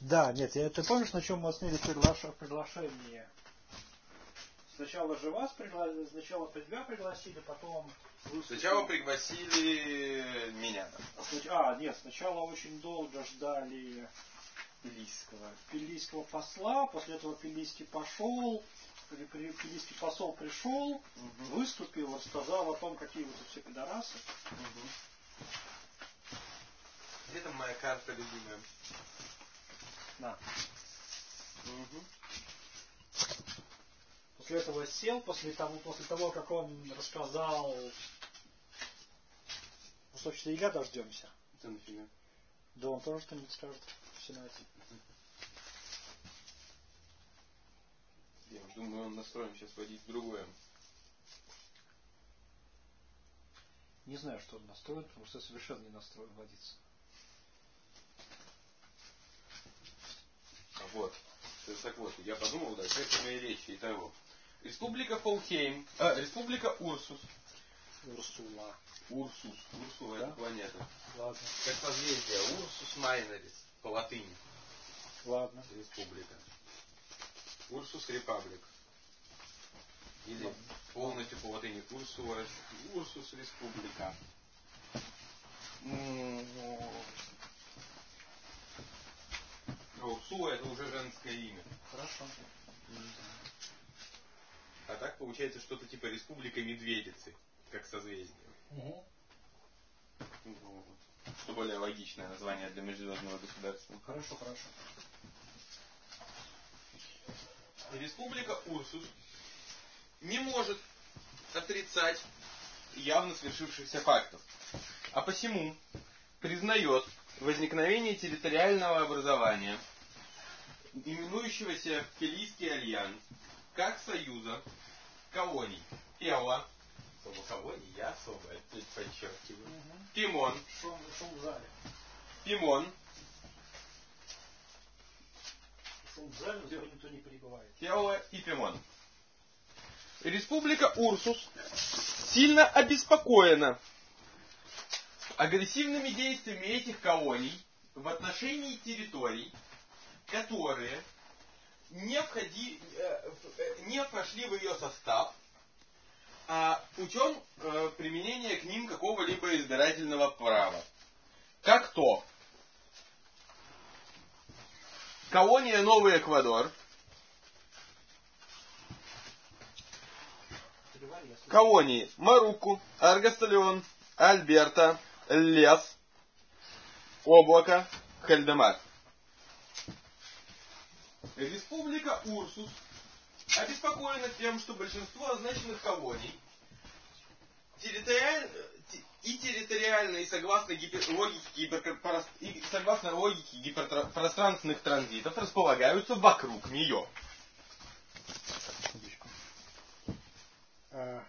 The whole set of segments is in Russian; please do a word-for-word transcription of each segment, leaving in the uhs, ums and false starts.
Да, нет, я, ты помнишь, на чем мы остановились приглаш... приглашение? Сначала же вас пригласили, сначала тебя пригласили, потом... Сначала пригласили меня. А, нет, сначала очень долго ждали Пилийского. Пилийского посла, после этого Пилийский пошел, Пилийский посол пришел, угу. выступил, рассказал о том, какие вы тут все пидорасы. Угу. Где там моя карта любимая? На. Угу. После этого сел, после того, после того, как он рассказал... Ну, собственно, и я дождемся. Это нафига? Да он тоже что-нибудь скажет в Сенате. Я думаю, он настроен сейчас водить в другое. Не знаю, что он настроен, потому что совершенно не настроен водиться. А вот. Так вот, я подумал, да, это моей речи. Итого. Республика Фолхейм. А, Республика Урсус. Урсула. Урсус. Урсула, да? Это планета. Ладно. Как созвездие. Урсус Майнерис. По латыни. Ладно. Республика. Урсус Репаблик. Или ладно. Полностью по латыни Урсула. Урсус Республика. А Урсула это уже женское имя. Хорошо. А так получается что-то типа Республика Медведицы, как созвездие. Угу. Что более логичное название для межзвездного государства. Хорошо, хорошо. Республика Урсус не может отрицать явно свершившихся фактов, а посему признает возникновение территориального образования, именующегося Пилийский альянс, как союза колоний Пела, слово колоний я особо подчеркиваю, угу. Пимон, шум, шум в зале. Пимон, шум в зале, но никто не прибывает. Пела и Пимон. Республика Урсус сильно обеспокоена агрессивными действиями этих колоний в отношении территорий, которые не, входи, не вошли в ее состав а путем э, применения к ним какого-либо избирательного права. Как то колония Новый Эквадор, колонии Маруку, Аргосталион, Альберта, Лес, Облако, Хальдемар. Республика Урсус обеспокоена тем, что большинство означенных колоний территориально, и территориально, и согласно гипер, логике, гиперпрост, и согласно логике гиперпространственных транзитов располагаются вокруг нее. А...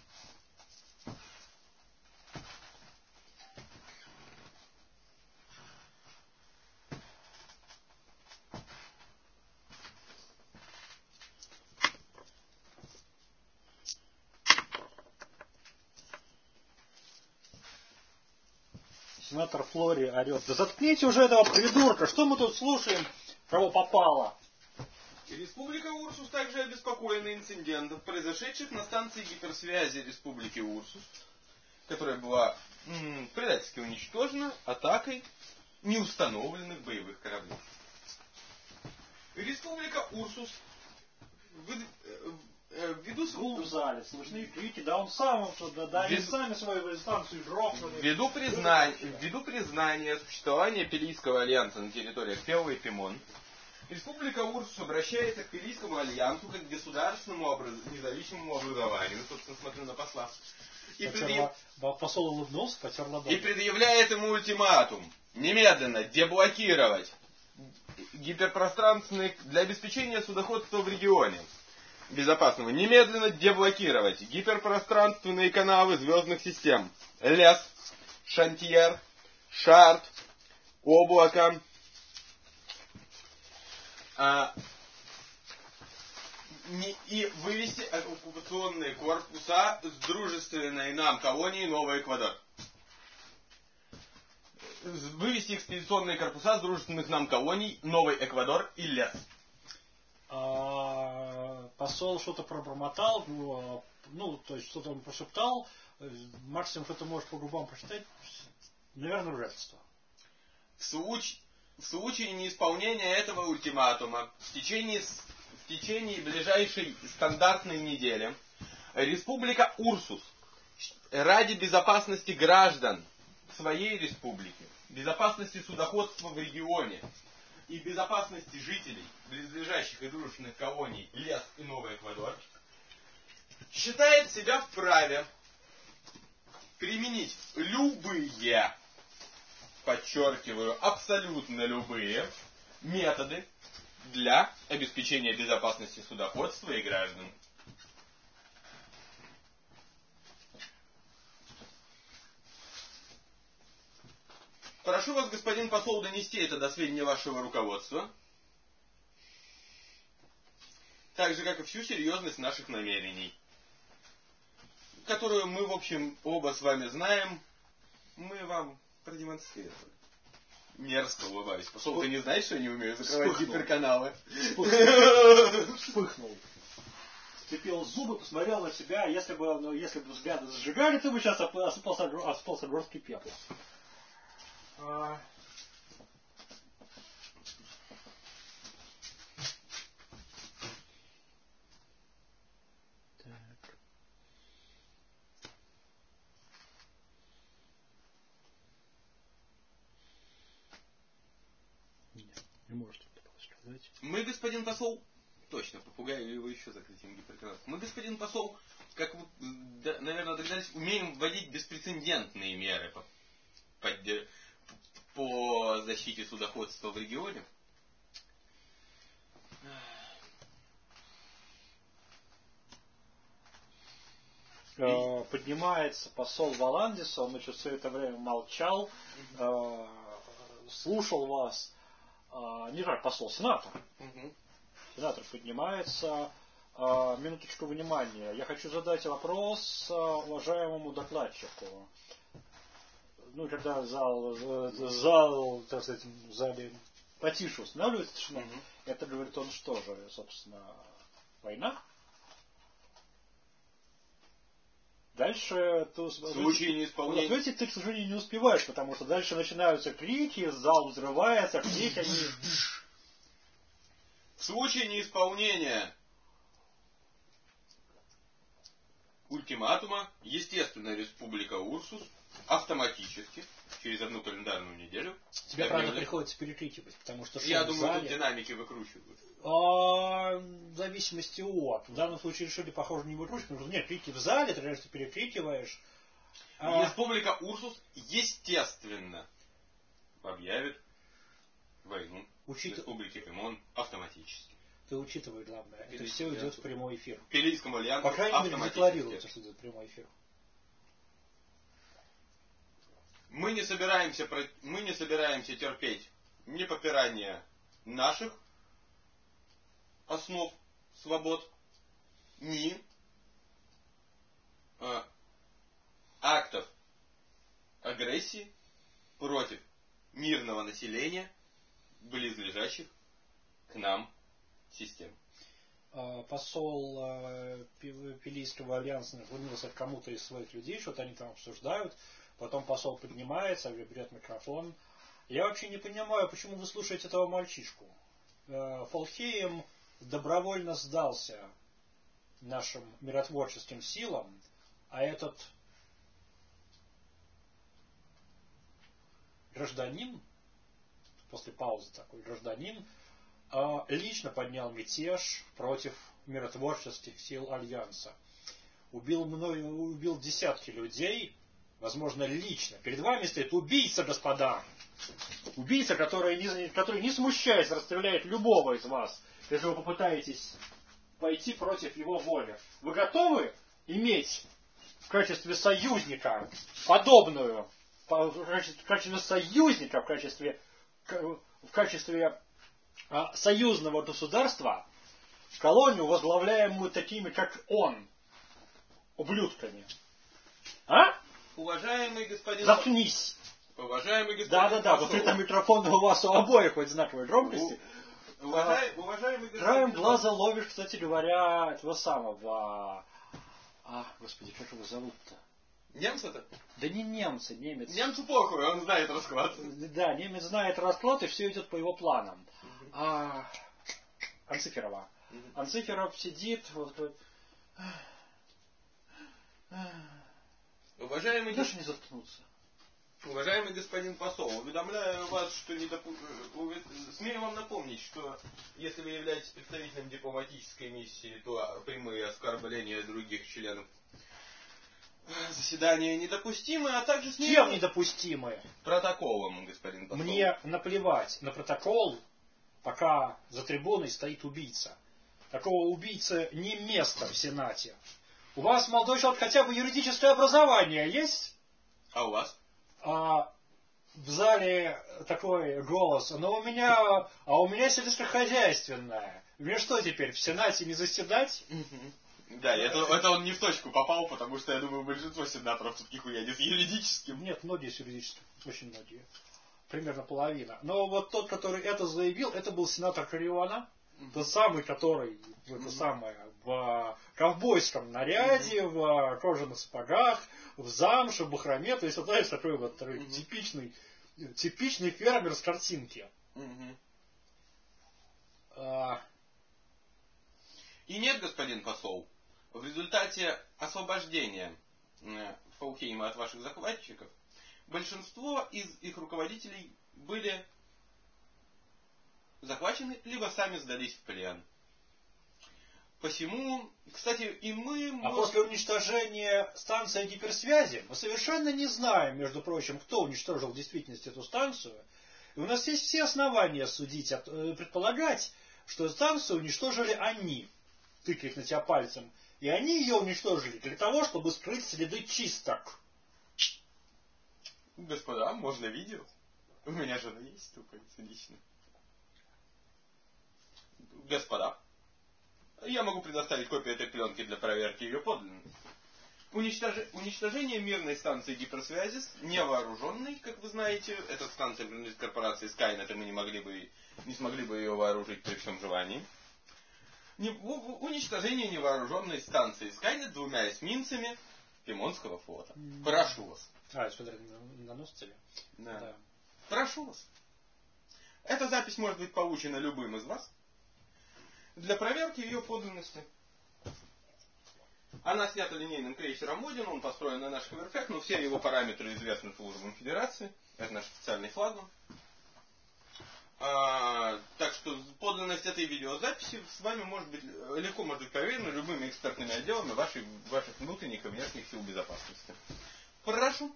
Сенатор Флори орет. Да заткните уже этого придурка, что мы тут слушаем, кого попало. Республика Урсус также обеспокоена инцидентом, произошедших на станции гиперсвязи Республики Урсус, которая была м, предательски уничтожена атакой неустановленных боевых кораблей. Республика Урсус ввиду Гул в зале, слышны крики, да он сам, да, да они сами свою станцию грохнули. Ввиду признания, ввиду признания существования Пилийского альянса на территориях Пела и Пимон, Республика Урсус обращается к Пилийскому альянсу как к государственному образ... независимому образованию. Ну, собственно, смотрю на посла. И, предъяв... Посол улыбнулся, потер ладонь. И предъявляет ему ультиматум. Немедленно деблокировать гиперпространственный для обеспечения судоходства в регионе безопасного. Немедленно деблокировать гиперпространственные каналы звездных систем. Лес, Шантьер, Шарт, Облако. А, не, и вывести оккупационные корпуса с дружественной нам колонии Новый Эквадор. вывести экспедиционные корпуса с дружественных нам колоний Новый Эквадор и Лес. А, посол что-то пробормотал, ну, ну, то есть что-то он прошептал, максимум, что ты можешь по губам прочитать, наверное, ругательство. В, случ... в случае неисполнения этого ультиматума в течение, в течение ближайшей стандартной недели Республика Урсус ради безопасности граждан своей республики, безопасности судоходства в регионе и безопасности жителей близлежащих и дружественных колоний Лес и Новый Эквадор считает себя вправе применить любые, подчеркиваю, абсолютно любые методы для обеспечения безопасности судоходства и граждан. Прошу вас, господин посол, донести это до сведения вашего руководства, так же, как и всю серьезность наших намерений, которую мы, в общем, оба с вами знаем, мы вам продемонстрировали. Мерзко улыбаюсь. Посол, ты не знаешь, что я не умею закрывать гиперканалы? Вспыхнул. Сцепил зубы, посмотрел на себя. Если бы, ну, если бы взгляды зажигали, ты бы сейчас осыпался, осыпался горстки пепла. А... Так. Нет, не может что-то сказать. Мы, господин посол, точно, попугай или его еще закрытием гиперканалов. Мы, господин посол, как вы, да, наверное, догадались, умеем вводить беспрецедентные меры по, поддержке. По защите судоходства в регионе. И... Поднимается посол Валандиса, он еще все это время молчал, угу. слушал вас. Не так, посол, сенатор. Угу. Сенатор поднимается. Минуточку внимания. Я хочу задать вопрос уважаемому докладчику. Ну, когда зал, зал, так сказать, в зале потише устанавливается тишина, угу. Это говорит он что же, собственно, война? Дальше ты, в случае неисполнения... Вот эти ты, к сожалению, не успеваешь, потому что дальше начинаются крики, зал взрывается, крики, они... В случае неисполнения ультиматума, естественно, Республика Урсус автоматически, через одну календарную неделю... Тебе, правда, приходится перекрикивать, потому что... Я думаю, зале... тут динамики выкручивают. А, в зависимости от. В данном случае решили, похоже, не выкручивать, потому что нет, крики в зале, ты, конечно, перекрикиваешь. А... Республика Урсус, естественно, объявит войну Учит... Республике Пимон автоматически. Ты учитывай, главное, Пелийскому это все идет альянсу. В прямой эфир. Пелийскому альянсу по крайней мере, декларируется, что идет в прямой эфир. Мы не собираемся, мы не собираемся терпеть ни попирания наших основ свобод, ни э, актов агрессии против мирного населения близлежащих к нам систем. Посол Пелийского альянса наклонился к кому-то из своих людей, что-то они там обсуждают. Потом посол поднимается, берет микрофон. Я вообще не понимаю, почему вы слушаете этого мальчишку. Фолхейм добровольно сдался нашим миротворческим силам, а этот гражданин, после паузы такой гражданин, лично поднял мятеж против миротворческих сил Альянса. Убил, мною, убил десятки людей, возможно, лично. Перед вами стоит убийца, господа. Убийца, который не, который, не смущаясь, расстреляет любого из вас, если вы попытаетесь пойти против его воли. Вы готовы иметь в качестве союзника подобную, в качестве союзника, в качестве, в качестве а, союзного государства, колонию, возглавляемую такими, как он, ублюдками? А? Уважаемый господин... Заткнись! Уважаемый господин Да-да-да, вот это микрофон у вас у обоих одинаковой громкости. Уважаемый, уважаемый Краем глаза ловишь, кстати говоря, этого самого... А, господи, как его зовут-то? Немца-то? Да не немца, немец. Немцу похуй, он знает расклад. Да, немец знает расклад, и все идет по его планам. Угу. А... Анциферова. Угу. Анциферов сидит... Вот, уважаемый... Даже не заткнуться. Уважаемый господин посол, уведомляю вас, что не допу... смею вам напомнить, что если вы являетесь представителем дипломатической миссии, то прямые оскорбления других членов заседания недопустимы, а также смею... Чем недопустимы? Протоколом, господин посол. Мне наплевать на протокол, пока за трибуной стоит убийца. Такого убийцы не место в Сенате. У вас, молодой человек, хотя бы юридическое образование есть? А у вас? А в зале такой голос, но у меня, а у меня сельскохозяйственное. Мне что теперь, в Сенате не заседать? Да, это, это он не в точку попал, потому что, я думаю, большинство сенаторов все-таки хуя не с юридическим. Нет, многие с юридическим, очень многие. Примерно половина. Но вот тот, который это заявил, это был сенатор Кариона. Mm-hmm. Тот самый, который mm-hmm. это самое, в ковбойском наряде, mm-hmm. в кожаных сапогах, в замше, в бахроме. То есть, вот, знаешь, такой вот такой mm-hmm. типичный, типичный фермер с картинки. Mm-hmm. А... И нет, господин посол, в результате освобождения Фаухейма от ваших захватчиков, большинство из их руководителей были захвачены, либо сами сдались в плен. Посему, кстати, и мы... А можем... после уничтожения станции гиперсвязи мы совершенно не знаем, между прочим, кто уничтожил в действительности эту станцию. И у нас есть все основания судить, предполагать, что станцию уничтожили они, тыкает на тебя пальцем. И они ее уничтожили для того, чтобы скрыть следы чисток. Господа, можно видео? У меня жена есть, стукается лично. Господа, я могу предоставить копию этой пленки для проверки ее подлинности. Уничтож... Уничтожение мирной станции гиперсвязи, невооруженной, как вы знаете, эта станция принадлежит корпорации Skynet, и мы не, могли бы, не смогли бы ее вооружить при всем желании. Не... Уничтожение невооруженной станции Skynet двумя эсминцами Пимонского флота. Mm-hmm. Прошу вас. А, смотри, наносится ли? Да. да. Прошу вас. Эта запись может быть получена любым из вас для проверки ее подлинности. Она снята линейным крейсером Один, он построен на наших верфях, но все его параметры известны службам Федерации. Это наш официальный флагман. А, так что подлинность этой видеозаписи с вами может быть легко может быть проверена любыми экспертными отделами вашей, ваших внутренних и внешних сил безопасности. Прошу.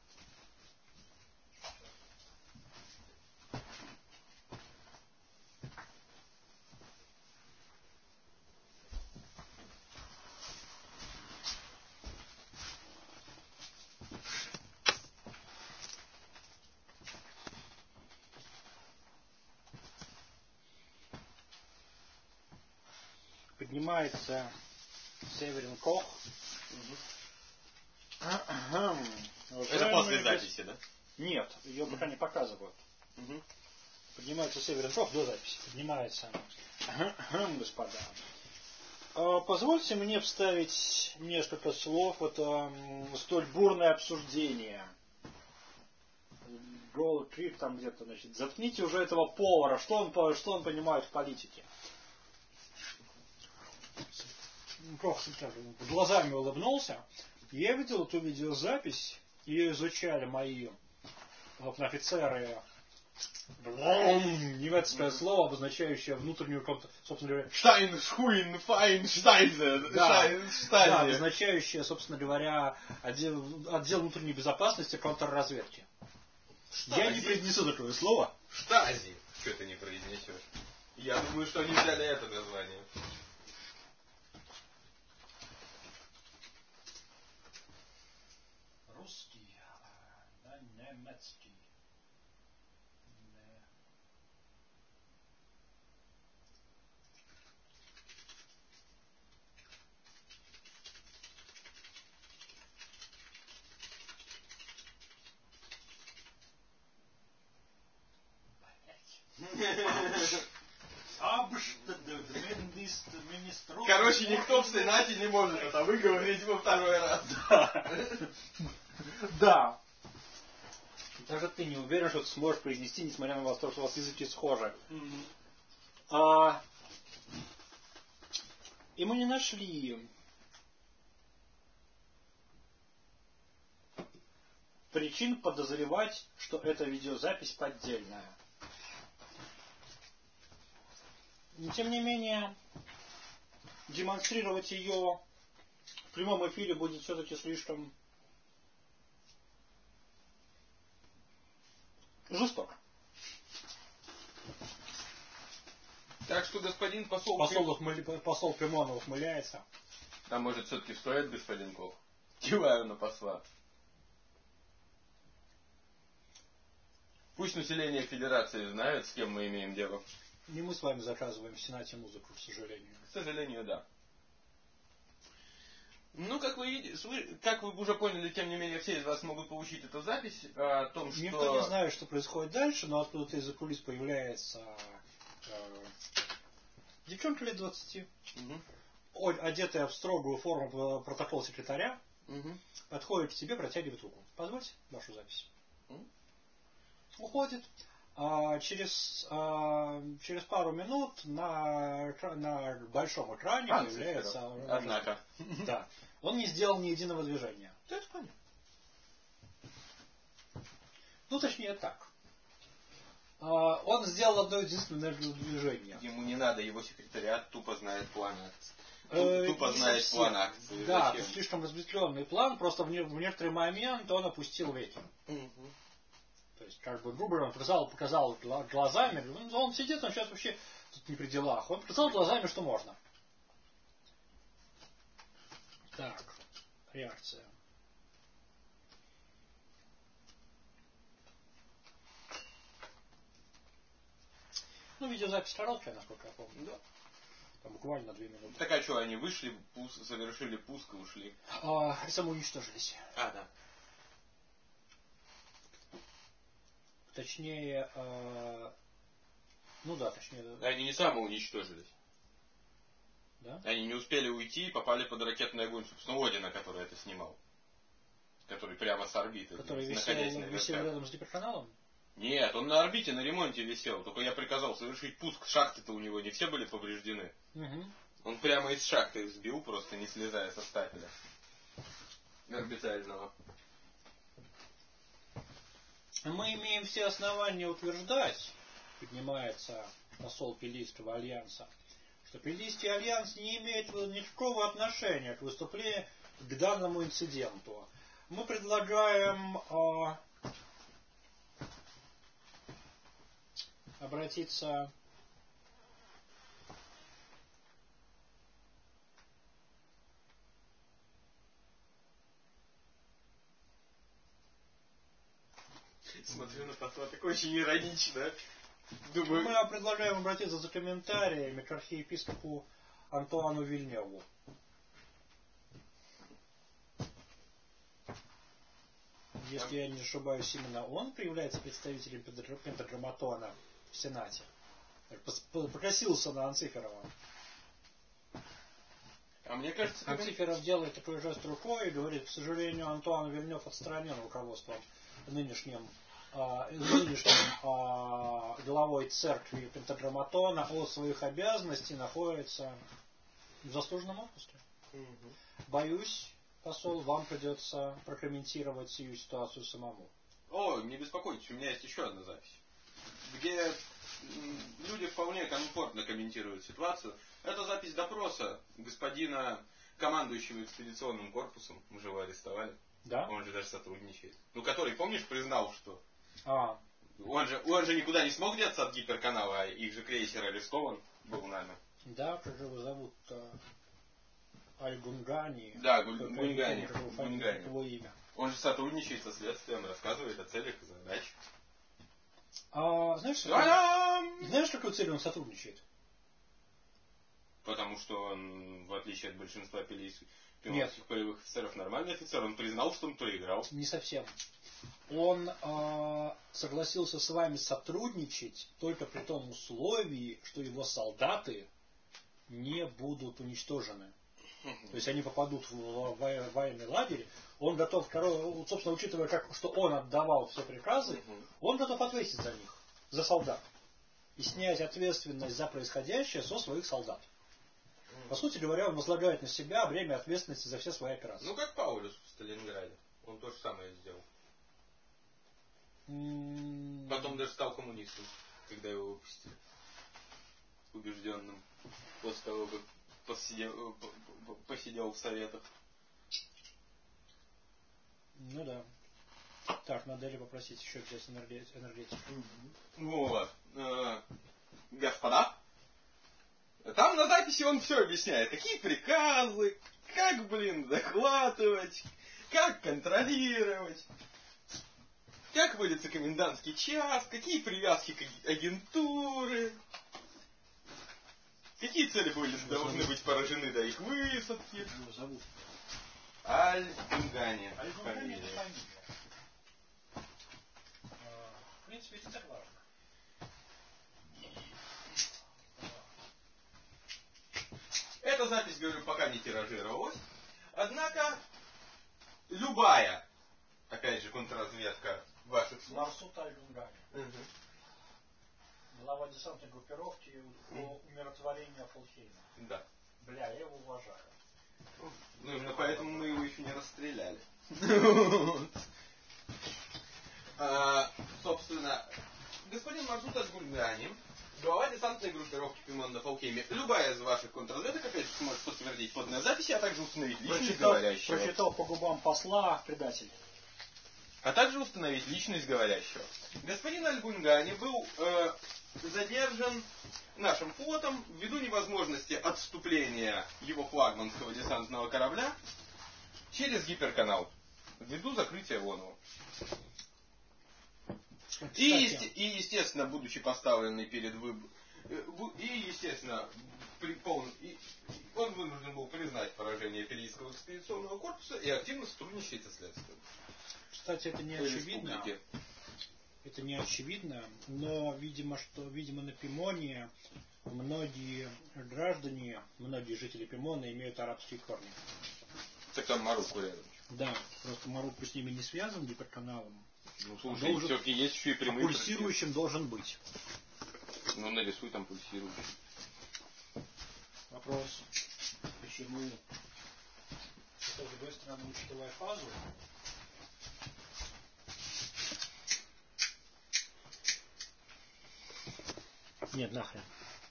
Поднимается Северин Кох. Угу. Это после записи, да? Нет, ее пока не показывают. Угу. Поднимается Северин Кох до записи. Поднимается. Господа. Позвольте мне вставить несколько слов в это столь бурное обсуждение. Голый крик там где-то, значит. Заткните уже этого повара. Что он, что он понимает в политике? Кох глазами улыбнулся. Я видел эту видеозапись. Ее изучали мои вот, офицеры. Немецкое слово, обозначающее внутреннюю, собственно говоря... Штайн, Шхуин, Файн, Штайзе. Да, да, обозначающее, собственно говоря, отдел, отдел внутренней безопасности контрразведки. Штази. Я не произнесу такое слово. Штази. Что ты не произнесешь? Я думаю, что они взяли это название. Русский, да, немецкий. Короче, никто в Сенате не может это выговорить во второй раз. Да. Даже ты не уверен, что ты сможешь произнести, несмотря на то, что у вас языки схожи. А... И мы не нашли причин подозревать, что эта видеозапись поддельная. Но, тем не менее, демонстрировать ее в прямом эфире будет все-таки слишком жестоко. Так что господин посол... Посол, ухмыли... посол Пимонов ухмыляется. А может, все-таки стоит, господин Кох? Киваю на посла. Пусть население Федерации знает, с кем мы имеем дело. Не мы с вами заказываем в Сенате музыку, к сожалению. К сожалению, да. Ну, как вы видите, как вы уже поняли, тем не менее, все из вас могут получить эту запись о том, что... Никто не знает, что происходит дальше, но откуда-то из-за кулис появляется э, девчонка лет двадцати, угу. одетая в строгую форму протокола секретаря, угу. подходит к тебе, протягивает руку. Позвольте вашу запись. Угу. Уходит. А через, а, через пару минут на, на большом экране а, появляется... Однако. Да. Он не сделал ни единого движения. Да, это понятно. Ну, точнее так. А, он сделал одно единственное движение. Ему не надо, его секретариат тупо знает план акции. Э, тупо знает совсем. План акции. Да, это слишком разветвленный план, просто в, не, в некоторый момент он опустил веки. Угу. То есть, как бы, грубо говоря, он показал, показал глазами, он, он сидит, он сейчас вообще тут не при делах. Он показал глазами, что можно. Так, реакция. Ну, видеозапись короткая, насколько я помню. Да. Там буквально две минуты. Так а что, они вышли, пуск, совершили пуск и ушли? А, самоуничтожились. А, да. Точнее, э, ну да, точнее... Они не самоуничтожились. Да? Они не успели уйти и попали под ракетный огонь, собственно, Одина, который это снимал. Который прямо с орбиты. Который висел, висел рядом с гиперканалом? Нет, он на орбите, на ремонте висел. Только я приказал совершить пуск. Шахты-то у него не все были повреждены. Угу. Он прямо из шахты их сбил, просто не слезая со стапеля орбитального. Мы имеем все основания утверждать, поднимается посол Пелийского альянса, что Пелийский альянс не имеет никакого отношения к выступлению, к данному инциденту. Мы предлагаем э, обратиться Смотрю на посла, такое очень иронично. Думаю... Мы предлагаем обратиться за комментариями к архиепископу Антуану Вильневу. Если я не ошибаюсь, именно он является представителем пентаграмматона в Сенате. Покосился на Анциферова. А мне кажется, Анциферов делает такой жест рукой и говорит, к сожалению, Антуан Вильнев отстранен руководством нынешним, а, нынешним а, главой церкви пентаграмматона от своих обязанностей, находится в заслуженном отпуске. Угу. Боюсь, посол, вам придется прокомментировать сию ситуацию самому. О, не беспокойтесь, у меня есть еще одна запись, где люди вполне комфортно комментируют ситуацию. Это запись допроса господина, командующего экспедиционным корпусом. Мы же его арестовали. Да? Он же даже сотрудничает. Ну, который, помнишь, признал, что... А. Он же, он же никуда не смог деться от гиперканала, а их же крейсер арестован был нами. Да, как же его зовут? Аль-Гунгани. Да, Гунгани. Гунгани. Его имя. Он же сотрудничает со следствием, рассказывает о целях и задачах. А, знаешь, какой, знаешь, какой целью он сотрудничает? Потому что он, в отличие от большинства пимонских полевых офицеров, нормальный офицер, он признал, что он проиграл. Не совсем. Он э, согласился с вами сотрудничать только при том условии, что его солдаты не будут уничтожены. То есть они попадут в военный лагерь, он готов, собственно, учитывая, как, что он отдавал все приказы, он готов ответить за них, за солдат. И снять ответственность за происходящее со своих солдат. По сути говоря, он возлагает на себя бремя ответственности за все свои операции. Ну, как Паулюс в Сталинграде. Он то же самое сделал. Mm. Потом даже стал коммунистом, когда его выпустили. Убежденным. После того, как посидел, посидел в советах. Ну да. Так, надо ли попросить еще взять энергетику? Вот. Господа, там на записи он все объясняет. Какие приказы, как, блин, докладывать, как контролировать, как вводится комендантский час, какие привязки к агентуры, какие цели были, должны быть поражены до их высадки. Аль-Дунгани. Аль-Дунгани это фамилия. В принципе, это так важно. Эта запись, говорю, пока не тиражировалась. Однако, любая, опять же, контрразведка ваших слов. Марсут Аль-Дунгани. Угу. Глава десантной группировки по умиротворению Фулхейма. Да. Бля, я его уважаю. Ну, именно поэтому мы его еще не расстреляли. Собственно, господин Марсут Аль-Дунгани, глава десантной группировки Пимон на Фулхейме. Любая из ваших контрразведок, опять же, сможет подтвердить подлинные записи, а также установить личность говорящего. Прочитал по губам посла предатель. А также установить личность говорящего. Господин Аль-Дунгани был э, задержан нашим флотом ввиду невозможности отступления его флагманского десантного корабля через гиперканал, ввиду закрытия Вонова. И, есте, и, естественно, будучи поставленный перед выбором, и, естественно, при полном, и, он вынужден был признать поражение Пелийского экспедиционного корпуса и активно сотрудничать со следствием. Кстати, это не очевидно. Это не очевидно, но, видимо, что, видимо, на Пимоне многие граждане, многие жители Пимона имеют арабские корни. Так там Марокко рядом. Да, просто Марокко с ними не связан гиперканалом. Ну, слушай, должен, все-таки есть еще и прямые. А пульсирующим должен быть. Ну, нарисуй там пульсирующий. Вопрос, почему? С другой стороны, учитывая фазу, нет, нахрен.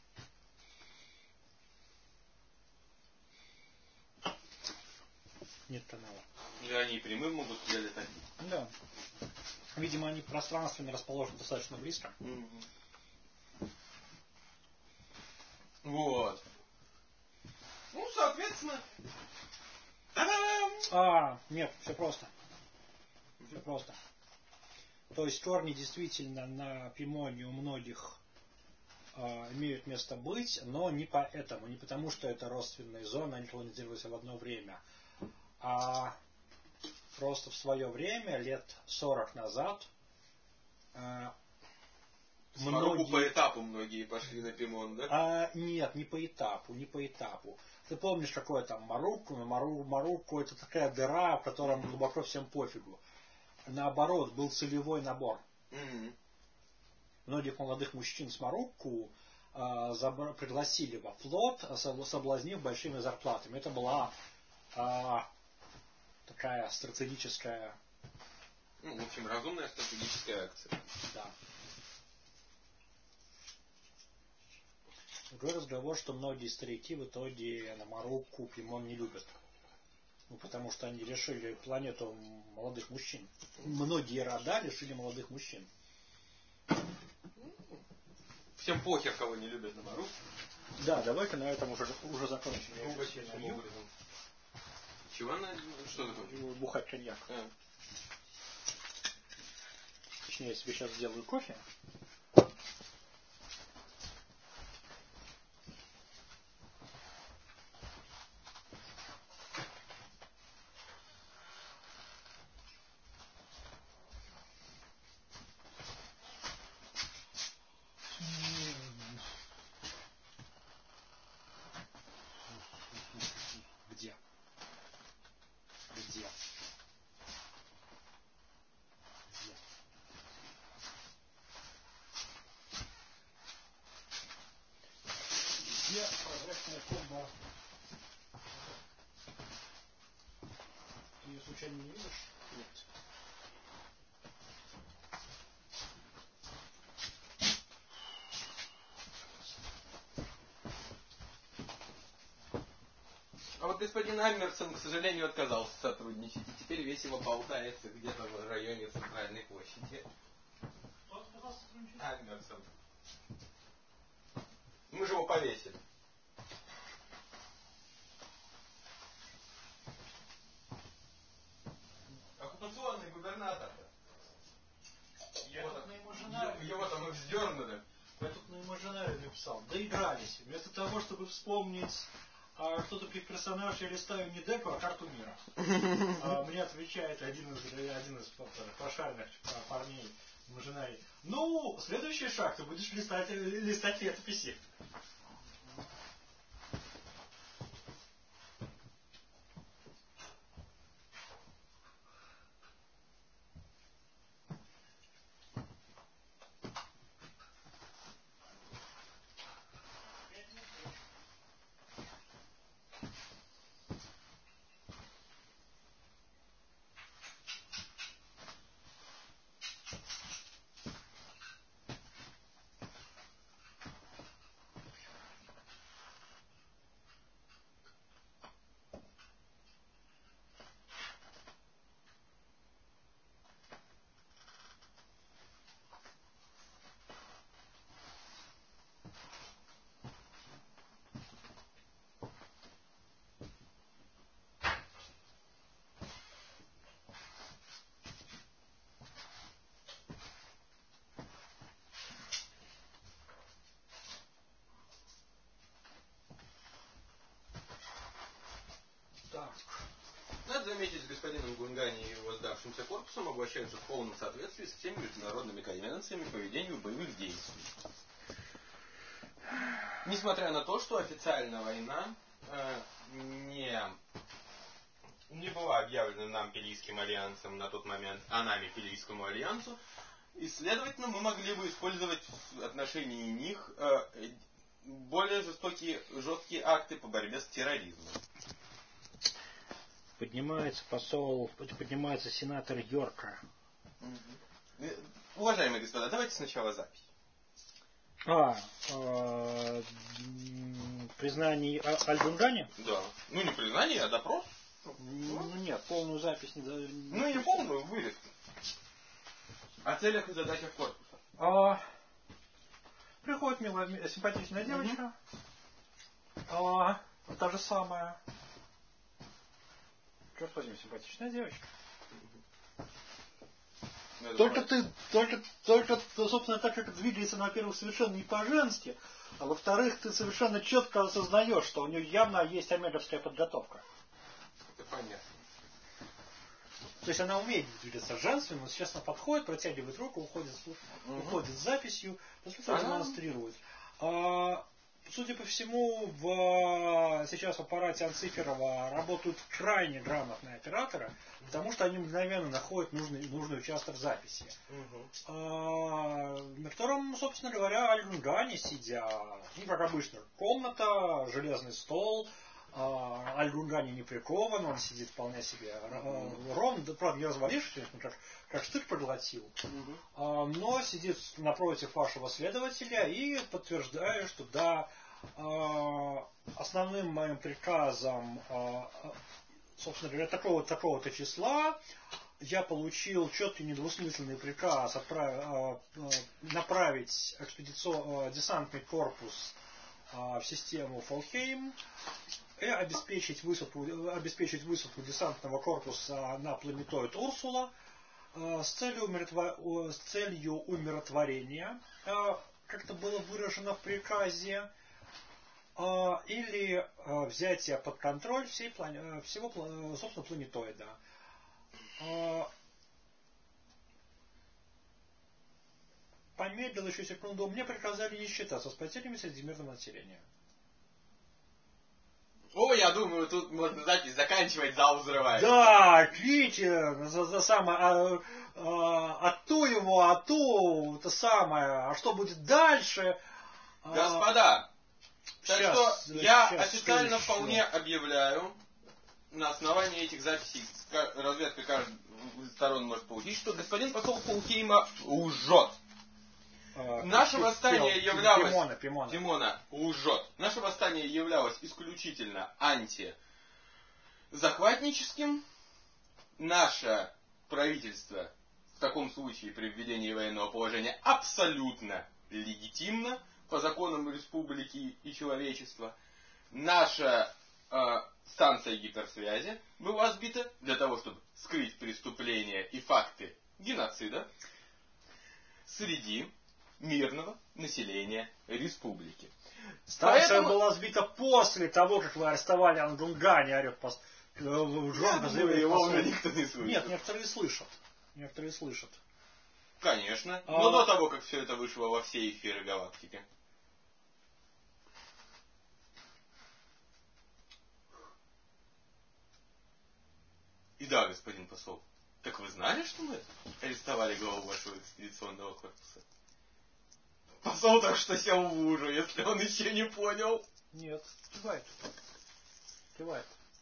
Нет канала. И они прямым могут туда летать. Да. Видимо, они пространственно расположены достаточно близко. Mm-hmm. Вот. Ну, соответственно. Та-дам! А, нет, все просто. Mm-hmm. Все просто. То есть корни действительно на Пимоне у многих э, имеют место быть, но не поэтому, не потому, что это родственные зоны, они колонизировались в одно время, а просто в свое время, лет сорок назад, э, многие... по этапу многие пошли на Пимон, да? А, нет, не по этапу, не по этапу. Ты помнишь, какое там Марокко? Мару, Марокко это такая дыра, в котором глубоко всем пофигу. Наоборот, был целевой набор. Mm-hmm. Многих молодых мужчин с Марокко э, забр... пригласили во флот, соблазнив большими зарплатами. Это была э, такая стратегическая... Ну, в общем, разумная стратегическая акция. Да. Другой разговор, что многие старики в итоге на Марокко Пимон не любят. Ну, потому что они решили планету молодых мужчин. Многие рода решили молодых мужчин. Всем похер, кого не любят на Марокко. Да, давай-ка на этом уже, уже закончим. Чего она? Что такое? Бухать коньяк. А. Точнее, я себе сейчас сделаю кофе. Где прозрачная комба? Ты ее случайно не видишь? Нет. А вот господин Альмерсон, к сожалению, отказался сотрудничать, и теперь весь его болтается где-то в районе Центральной площади. Кто отказался сотрудничать? Альмерсон. Мы же его повесили. Оккупационный губернатор-то. Я его, тут на Имажинаре. Его там и вздернули. Я тут на Имажинаре написал. Доигрались. Вместо того, чтобы вспомнить, а, кто таких персонажей, я листаю не деку, а карту мира. А, мне отвечает один из, один из прошаренных парней в Имажинаре. Ну, следующий шаг, ты будешь листать, листать летописи. Надо заметить, с господином Гунгани и его сдавшимся корпусом обращаются в полном соответствии с всеми международными конвенциями по ведению боевых действий. Несмотря на то, что официально война э, не, не была объявлена нам Пелийским альянсом на тот момент, а нами Пелийскому альянсу, и, следовательно, мы могли бы использовать в отношении них э, более жестокие, жесткие акты по борьбе с терроризмом. Поднимается посол, поднимается сенатор Йорка. Угу. Уважаемые господа, давайте сначала запись. А, э, признание Аль-Дунгани? Да. Ну не признание, а допрос. Ну нет, полную запись не дали. Ну не полную, вырезку. О целях и задачах корпуса. А, приходит милая, симпатичная девочка. Угу. А, та же самая. Черт возьми, симпатичная девочка. Надо Только знать. ты, только, только, собственно, так как двигается, во-первых, совершенно не по-женски, а во-вторых, ты совершенно четко осознаешь, что у нее явно есть омеговская подготовка. Это понятно. То есть она умеет двигаться женственно, но сейчас она подходит, протягивает руку, уходит, угу. уходит с записью, после этого демонстрирует. А, судя по всему, в, сейчас в аппарате Анциферова работают крайне грамотные операторы, потому что они мгновенно находят нужный, нужный участок записи. Угу. А, на котором, собственно говоря, Аль-Дунгани сидя, ну, как обычно, комната, железный стол, Аль-Дунгани не прикован, он сидит вполне себе uh-huh. ровно, да, правда, не развалившись, как, как штык проглотил, uh-huh. а, но сидит напротив вашего следователя и подтверждает, что да, а, основным моим приказом, а, собственно говоря, такого-то такого-то числа я получил четкий недвусмысленный приказ отправить, а, направить экспедицион, десантный корпус а, в систему Фолхейм и обеспечить высадку, обеспечить высадку десантного корпуса на планетоид Урсула э, с, целью умиротво, с целью умиротворения, э, как это было выражено в приказе, э, или э, взятие под контроль всей плане, всего, собственно, планетоида. Э, помедлил еще секунду. Мне приказали не считаться с потерями среди мирного населения. О, я думаю, тут можно запись заканчивать, зал взрывать. Да, видите, за, за самое, а, а, а ту его, а ту, это самое, а что будет дальше? Господа, Так Сейчас, что я сейчас официально скажу. вполне объявляю, на основании этих записей ка- разведка каждой из сторон может получить, что господин посол Фулхейма лжет. А, Наше Пи- восстание Пи- являлось... Пимона, Пимона. Тимона лжет. Наше восстание являлось исключительно антизахватническим. Наше правительство в таком случае при введении военного положения абсолютно легитимно по законам республики и человечества. Наша э, станция гиперсвязи была сбита для того, чтобы скрыть преступления и факты геноцида среди мирного населения республики. Станция Поэтому... была сбита после того, как вы арестовали Андунгани, орет пос... Я жонка думаю, его уже никто не слышит. Нет, некоторые слышат. Некоторые слышат. Конечно. А... Но до того, как все это вышло во все эфиры галактики. И да, господин посол, так вы знали, что мы арестовали главу вашего экспедиционного корпуса? Посол так что сел в лужу, если он еще не понял. Нет, кивает. Кивает.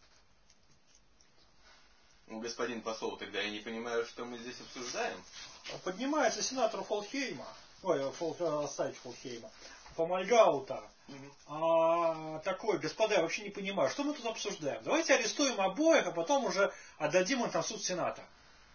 Ну, господин посол, тогда я не понимаю, что мы здесь обсуждаем. Поднимается сенатор Фолхейма, ой, Фол, оставить Фолхейма, Фомальгаута. Угу. А, такой, господа, я вообще не понимаю, что мы тут обсуждаем. Давайте арестуем обоих, а потом уже отдадим их на суд Сената.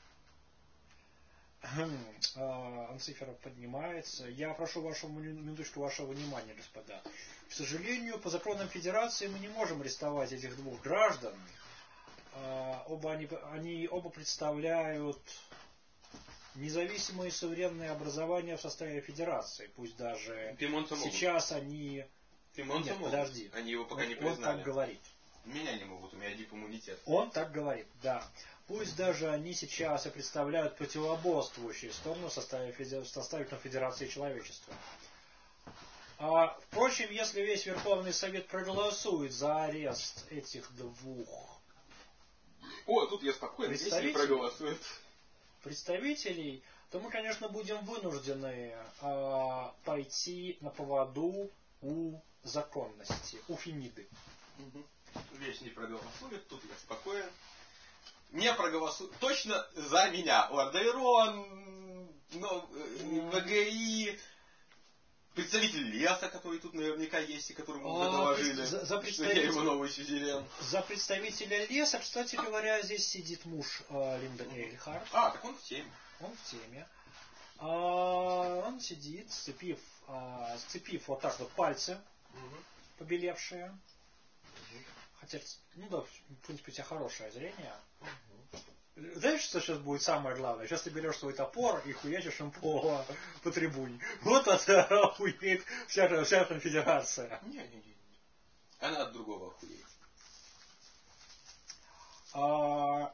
Анциферов поднимается. Я прошу вашего, минуточку вашего внимания, господа. К сожалению, по законам Федерации мы не можем арестовать этих двух граждан. Оба они, они оба представляют независимые суверенные образования в составе Федерации. Пусть даже Пимонца сейчас могут. Они... Пимонца Нет, могут. подожди. Они его пока он, не признали. Он так говорит. Меня не могут, у меня дип-иммунитет. Он так говорит, да. Пусть даже они сейчас и представляют противоборствующие стороны в составе, в составе Конфедерации Человечества. А, впрочем, если весь Верховный Совет проголосует за арест этих двух О, тут я спокойно, если не проголосует. представителей, то мы, конечно, будем вынуждены а, пойти на поводу у законности, у Фемиды. Угу. Весь не проголосует, тут я спокоен. Не проголосует. Точно за меня. Лордейрон, ну, ВГИ, представитель леса, который тут наверняка есть, и которому уже доложили, за, за что я его новый сюзерен. За представителя леса, кстати говоря, здесь сидит муж э, Линда Эйльхарт. А, так он в теме. Он в теме. А, он сидит, сцепив, а, сцепив вот так вот пальцы, угу. побелевшие. Хотя, ну да, в принципе, у тебя хорошее зрение. Угу. Знаешь, что сейчас будет самое главное? Сейчас ты берешь свой топор и хуячишь им по, по трибуне. Вот это охуеет вся, вся конфедерация. Не-не-не. Она от другого охуеет. А...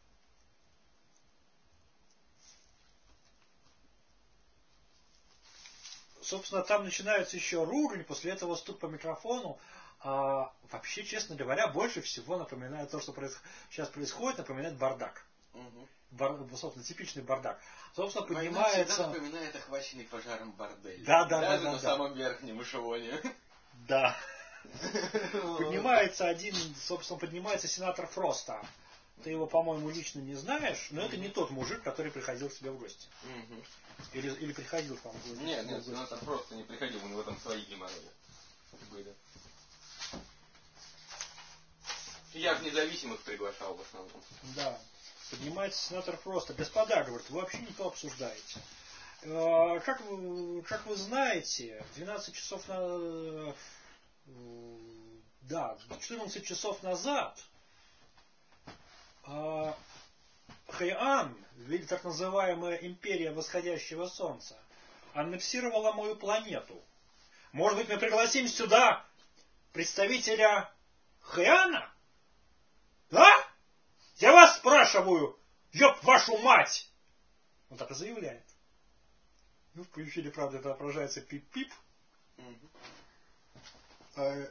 Собственно, там начинается еще ругань, после этого стук по микрофону. А, вообще, честно говоря, больше всего напоминает то, что проис... сейчас происходит, напоминает бардак. Угу. Бар... Собственно, типичный бардак. Собственно, Война поднимается... всегда напоминает охваченный пожаром бордель. Да, да, Даже да, да, на да. самом верхнем эшелоне. Да. Поднимается один, собственно, поднимается сенатор Фроста. Ты его, по-моему, лично не знаешь, но это не тот мужик, который приходил к тебе в гости. Или, или приходил к вам в гости. Нет, нет, сенатор просто не приходил, у него там свои геморрои были. Я в независимых приглашал в основном. Да. Поднимается сенатор Фроста. Господа, говорит, вы вообще не то обсуждаете. Э, как, вы, как вы знаете, двенадцать часов на... Э, да, четырнадцать часов назад э, Хэйан, или так называемая империя восходящего солнца, аннексировала мою планету. Может быть, мы пригласим сюда представителя Хэйана? Да? Я вас спрашиваю, ёб вашу мать! Он так и заявляет. Ну, в эфире, правда, это отображается пип-пип. Mm-hmm. А...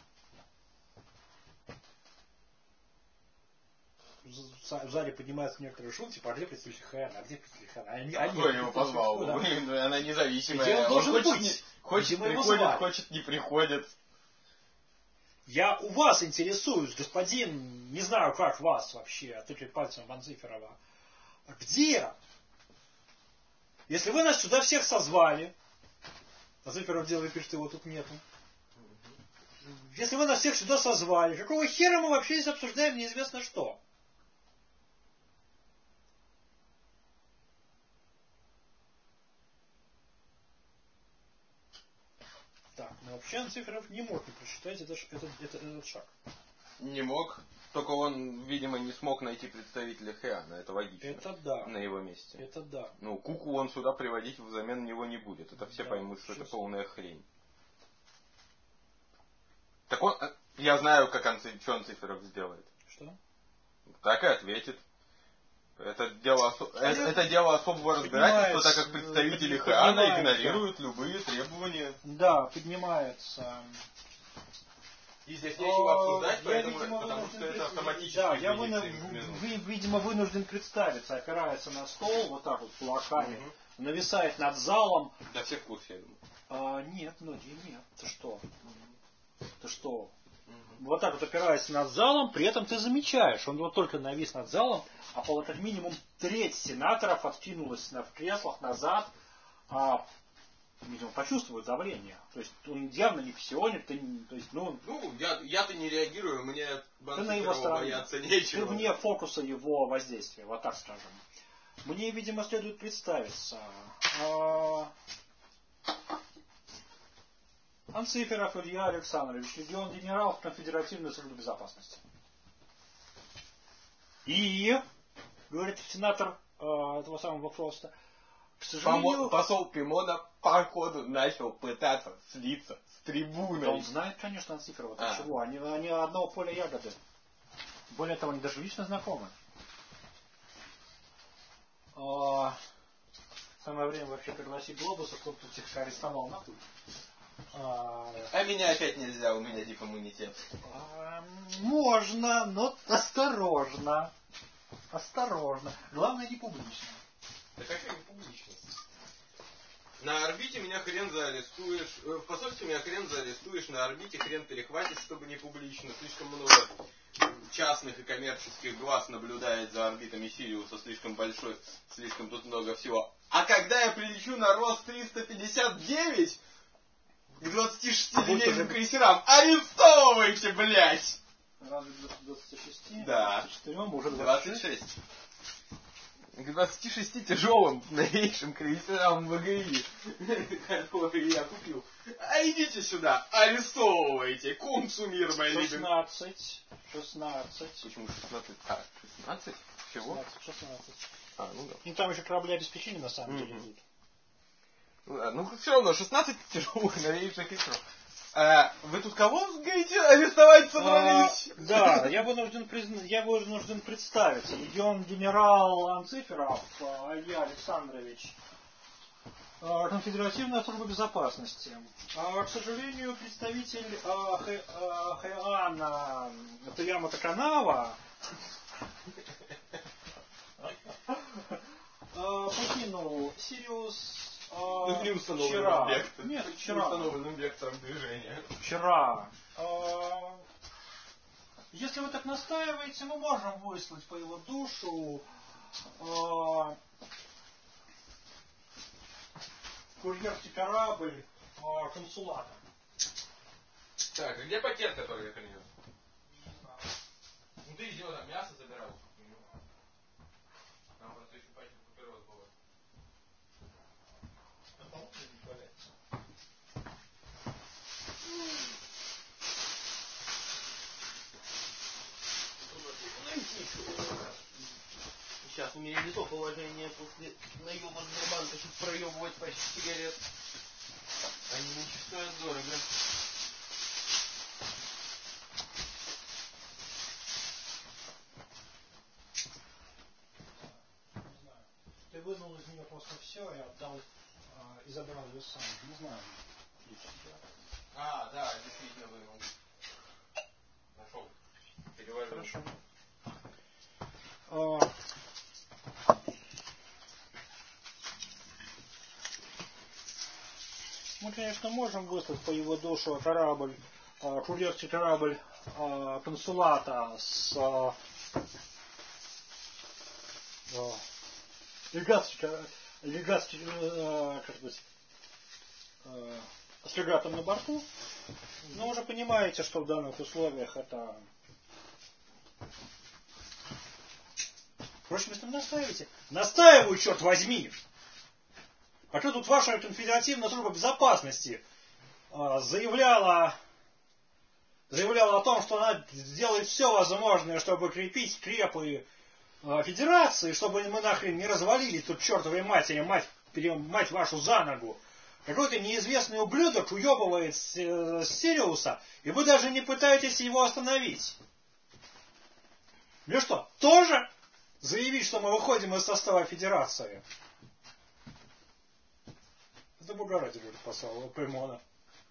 В зале поднимается некоторые шум, типа, а где представитель Хэйана? А где представитель Хэйана? Они, а кто его позвал? Да. Она независимая. Где он должен хочет, быть? не, хочет Где приходит, хочет не приходит. Я у вас интересуюсь, господин, не знаю, как вас вообще, тыкает пальцем в Анциферова. Где? Если вы нас сюда всех созвали, Анциферов делает, пишет, его тут нету. Если вы нас всех сюда созвали, какого хера мы вообще здесь обсуждаем неизвестно что? Так, ну вообще Анциферов не мог не прочитать этот, этот, этот, этот шаг. Не мог. Только он, видимо, не смог найти представителя Хэана. Это логично. Это да. На его месте. Это да. Ну, Куку он сюда приводить взамен него не будет. Это все да, поймут, что сейчас. это полная хрень. Так он... Я знаю, как он, что Анциферов сделает. Что? Так и ответит. Это дело, осо... это, это дело особого разбирательства, так как представители Хэана игнорируют любые требования. Да, поднимается. И здесь нечего обсуждать, поэтому, видимо, потому что это автоматически. Да, я, вынужден, вы, видимо, вынужден представиться. Опирается на стол, вот так вот кулаками, угу. Нависает над залом. Да все в курсе, я думаю. А, нет, многие нет. Ты что? Угу. Ты что? Угу. Вот так вот опирается над залом, при этом ты замечаешь, он вот только навис над залом, а по как минимум треть сенаторов откинулась в креслах назад, а, видимо, почувствует давление. То есть он явно не псионик, ты, то есть, ну, ну я, я-то не реагирую, мне ты на его стороне, бояться нечего. Ты вне фокуса его воздействия, вот так скажем. Мне, видимо, следует представиться. Анциферов Илья Александрович, легион генералов Конфедеративной службы безопасности. И, говорит сенатор э, этого самого вопроса, к сожалению... Посол Пимона по ходу начал пытаться слиться с трибуной. Да он знает, конечно, Анциферова. А. Чего? Они, они одного поля ягоды. Более того, они даже лично знакомы. А, самое время вообще пригласить Глобуса, чтобы тут всех арестовал нахуй. А, а меня опять нельзя, у меня типа иммунитет. А, можно, но осторожно. Осторожно. Главное, не публично. Да какая не публичность? На орбите меня хрен заарестуешь. В посольстве меня хрен заарестуешь. На орбите хрен перехватишь, чтобы не публично. Слишком много частных и коммерческих глаз наблюдает за орбитами Сириуса. Слишком большой, слишком тут много всего. А когда я прилечу на рост триста пятьдесят девять к двадцатишестилинейным крейсерам, арестовывайте, блядь! Разве к двадцати шести? Да. двадцать четыре, уже двадцать шесть. К двадцати шести тяжелым новейшим крейсерам ВГИ, которые я купил. А идите сюда, арестовывайте. Кунцумир, мой любимый. шестнадцать. шестнадцать. Почему шестнадцать? А, шестнадцать? Чего? шестнадцать, шестнадцать. А, ну да. И там еще корабли обеспечения на самом деле идут. Ну, ну все равно, шестнадцать тяжелых новейших крейсеров. А, вы тут кого, говорите, арестовать собрались? А, да, я вынужден, призна... я вынужден представиться. Легион генерал Анциферов Илья Александрович, Конфедеративная служба безопасности. А, к сожалению, представитель а, Хэ, а, Хэана Тояма Таканава покинул Сириус С неустановленным вчера. вектором. Нет, С вчера. неустановленным вектором движения. Вчера. Если вы так настаиваете, мы можем выслать по его душу курьерский корабль консулата. Так, а где пакет, который я принес? Ну ты из него там мясо забирал. Там просто еще пачка папирос была. Сейчас у меня не только уважение после наема Сбербанка, чтобы проебывать пачку сигарет. Они нынче стоят дорого. Ты вынул из нее просто все и отдал и забрал ее сам. Не знаю. А, да, действительно вынул. Нашел. Перевожу. Хорошо. Мы, конечно, можем выслать по его душу корабль курьерский корабль консулата с легатский, легатский, как сказать, с легатом на борту. Но уже понимаете, что в данных условиях это... Впрочем, если вы настаиваете, настаиваю, черт возьми! А что тут ваша конфедеративная служба безопасности заявляла, заявляла о том, что она сделает все возможное, чтобы крепить крепы Федерации, чтобы мы нахрен не развалились тут чертовой матери, мать, мать вашу за ногу. Какой-то неизвестный ублюдок уебывает с, с Сириуса, и вы даже не пытаетесь его остановить. Ну что, тоже заявить, что мы выходим из состава Федерации? Это бугорать, говорит посол Паймона.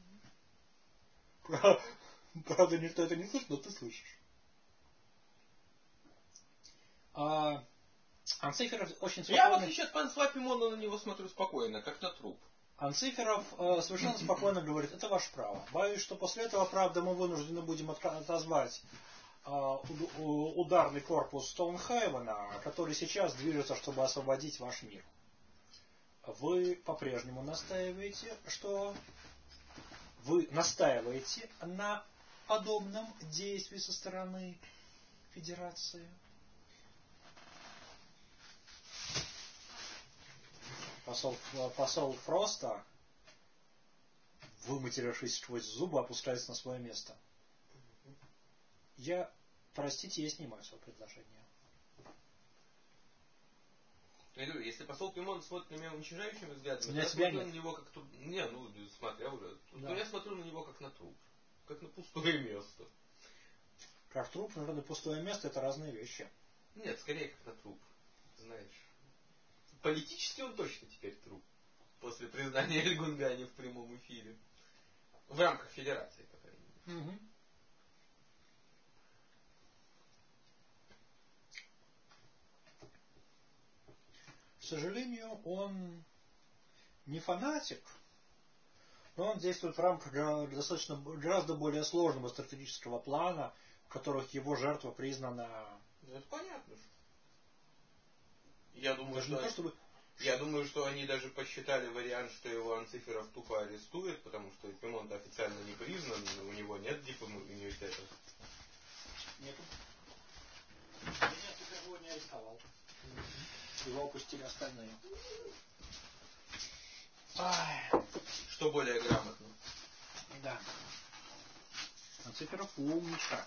Правда, никто это не слышит, но ты слышишь. А, Анциферов очень спокойно... Я, в отличие от посла Паймона, на него смотрю спокойно, как на труп. Анциферов э, совершенно спокойно говорит, это ваше право. Боюсь, что после этого, правда, мы вынуждены будем отозвать э, ударный корпус Стоунхейвена, который сейчас движется, чтобы освободить ваш мир. Вы по-прежнему настаиваете, что вы настаиваете на подобном действии со стороны Федерации? Посол, посол Фроста, выматерившись сквозь зубы, опускается на свое место. Я, простите, я снимаю свое предложение. Я говорю, если посол Паймон смотрит на меня уничижающими взглядами, я я смотрю нет. на него как тут. Не, ну, смотрел уже. Да. То я смотрю на него как на труп. Как на пустое место. Как труп, наверное, пустое место — это разные вещи. Нет, скорее как на труп. Знаешь. Политически он точно теперь труп. После признания Эльгунгани в прямом эфире. В рамках Федерации, по крайней мере. Угу. К сожалению, он не фанатик, но он действует в рамках достаточно гораздо более сложного стратегического плана, в которых его жертва признана... Ну, это понятно. Я думаю, Даже что... не то, чтобы... Я думаю, что они даже посчитали вариант, что его Анциферов тупо арестует, потому что Паймон официально не признан, у него нет диплома университета. Нету. Меня его не арестовал. Его опустили остальные. Ай. Что более грамотно. Да. Анциферов умничка.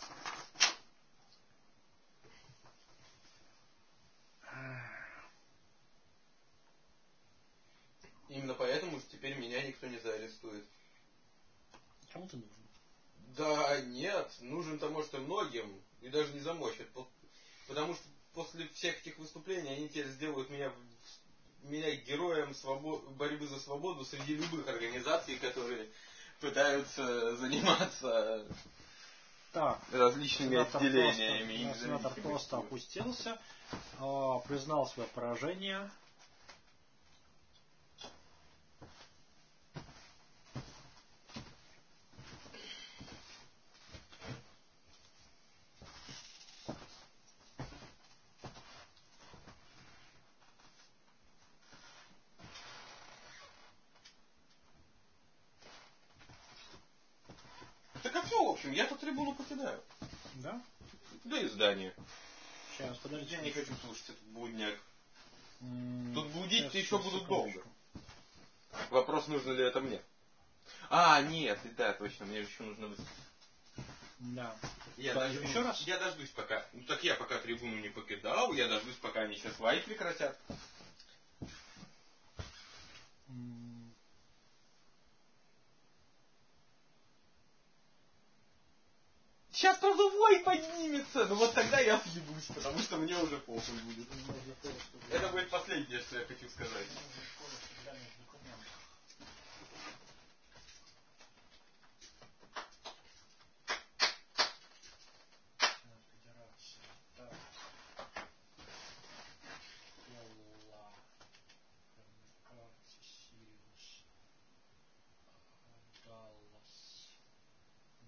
Именно поэтому теперь меня никто не заарестует. Кому ты нужен? Да нет, нужен-то может и многим, и даже не замочат. Потому что после всех этих выступлений они теперь сделают меня, меня героем свобод, борьбы за свободу среди любых организаций, которые пытаются заниматься так, различными сенатор отделениями. Просто, сенатор просто опустился, э, признал свое поражение. Так а все, в общем, я тут трибуну покидаю. Да? До издания. Сейчас, подождите. Я не хочу слушать этот будняк. М-м, Тут будить сейчас, еще сейчас, будут секундочку. долго. Вопрос, нужно ли это мне. А, нет, да, точно, мне еще нужно выступить. Да. Я, Да, дождусь, еще раз? я дождусь пока. Ну так я пока трибуну не покидал, я дождусь, пока они сейчас лай прекратят. М-м. Сейчас тоже вой поднимется, но вот тогда я съебусь, потому что мне уже похуй будет. Это будет последнее, что я хочу сказать.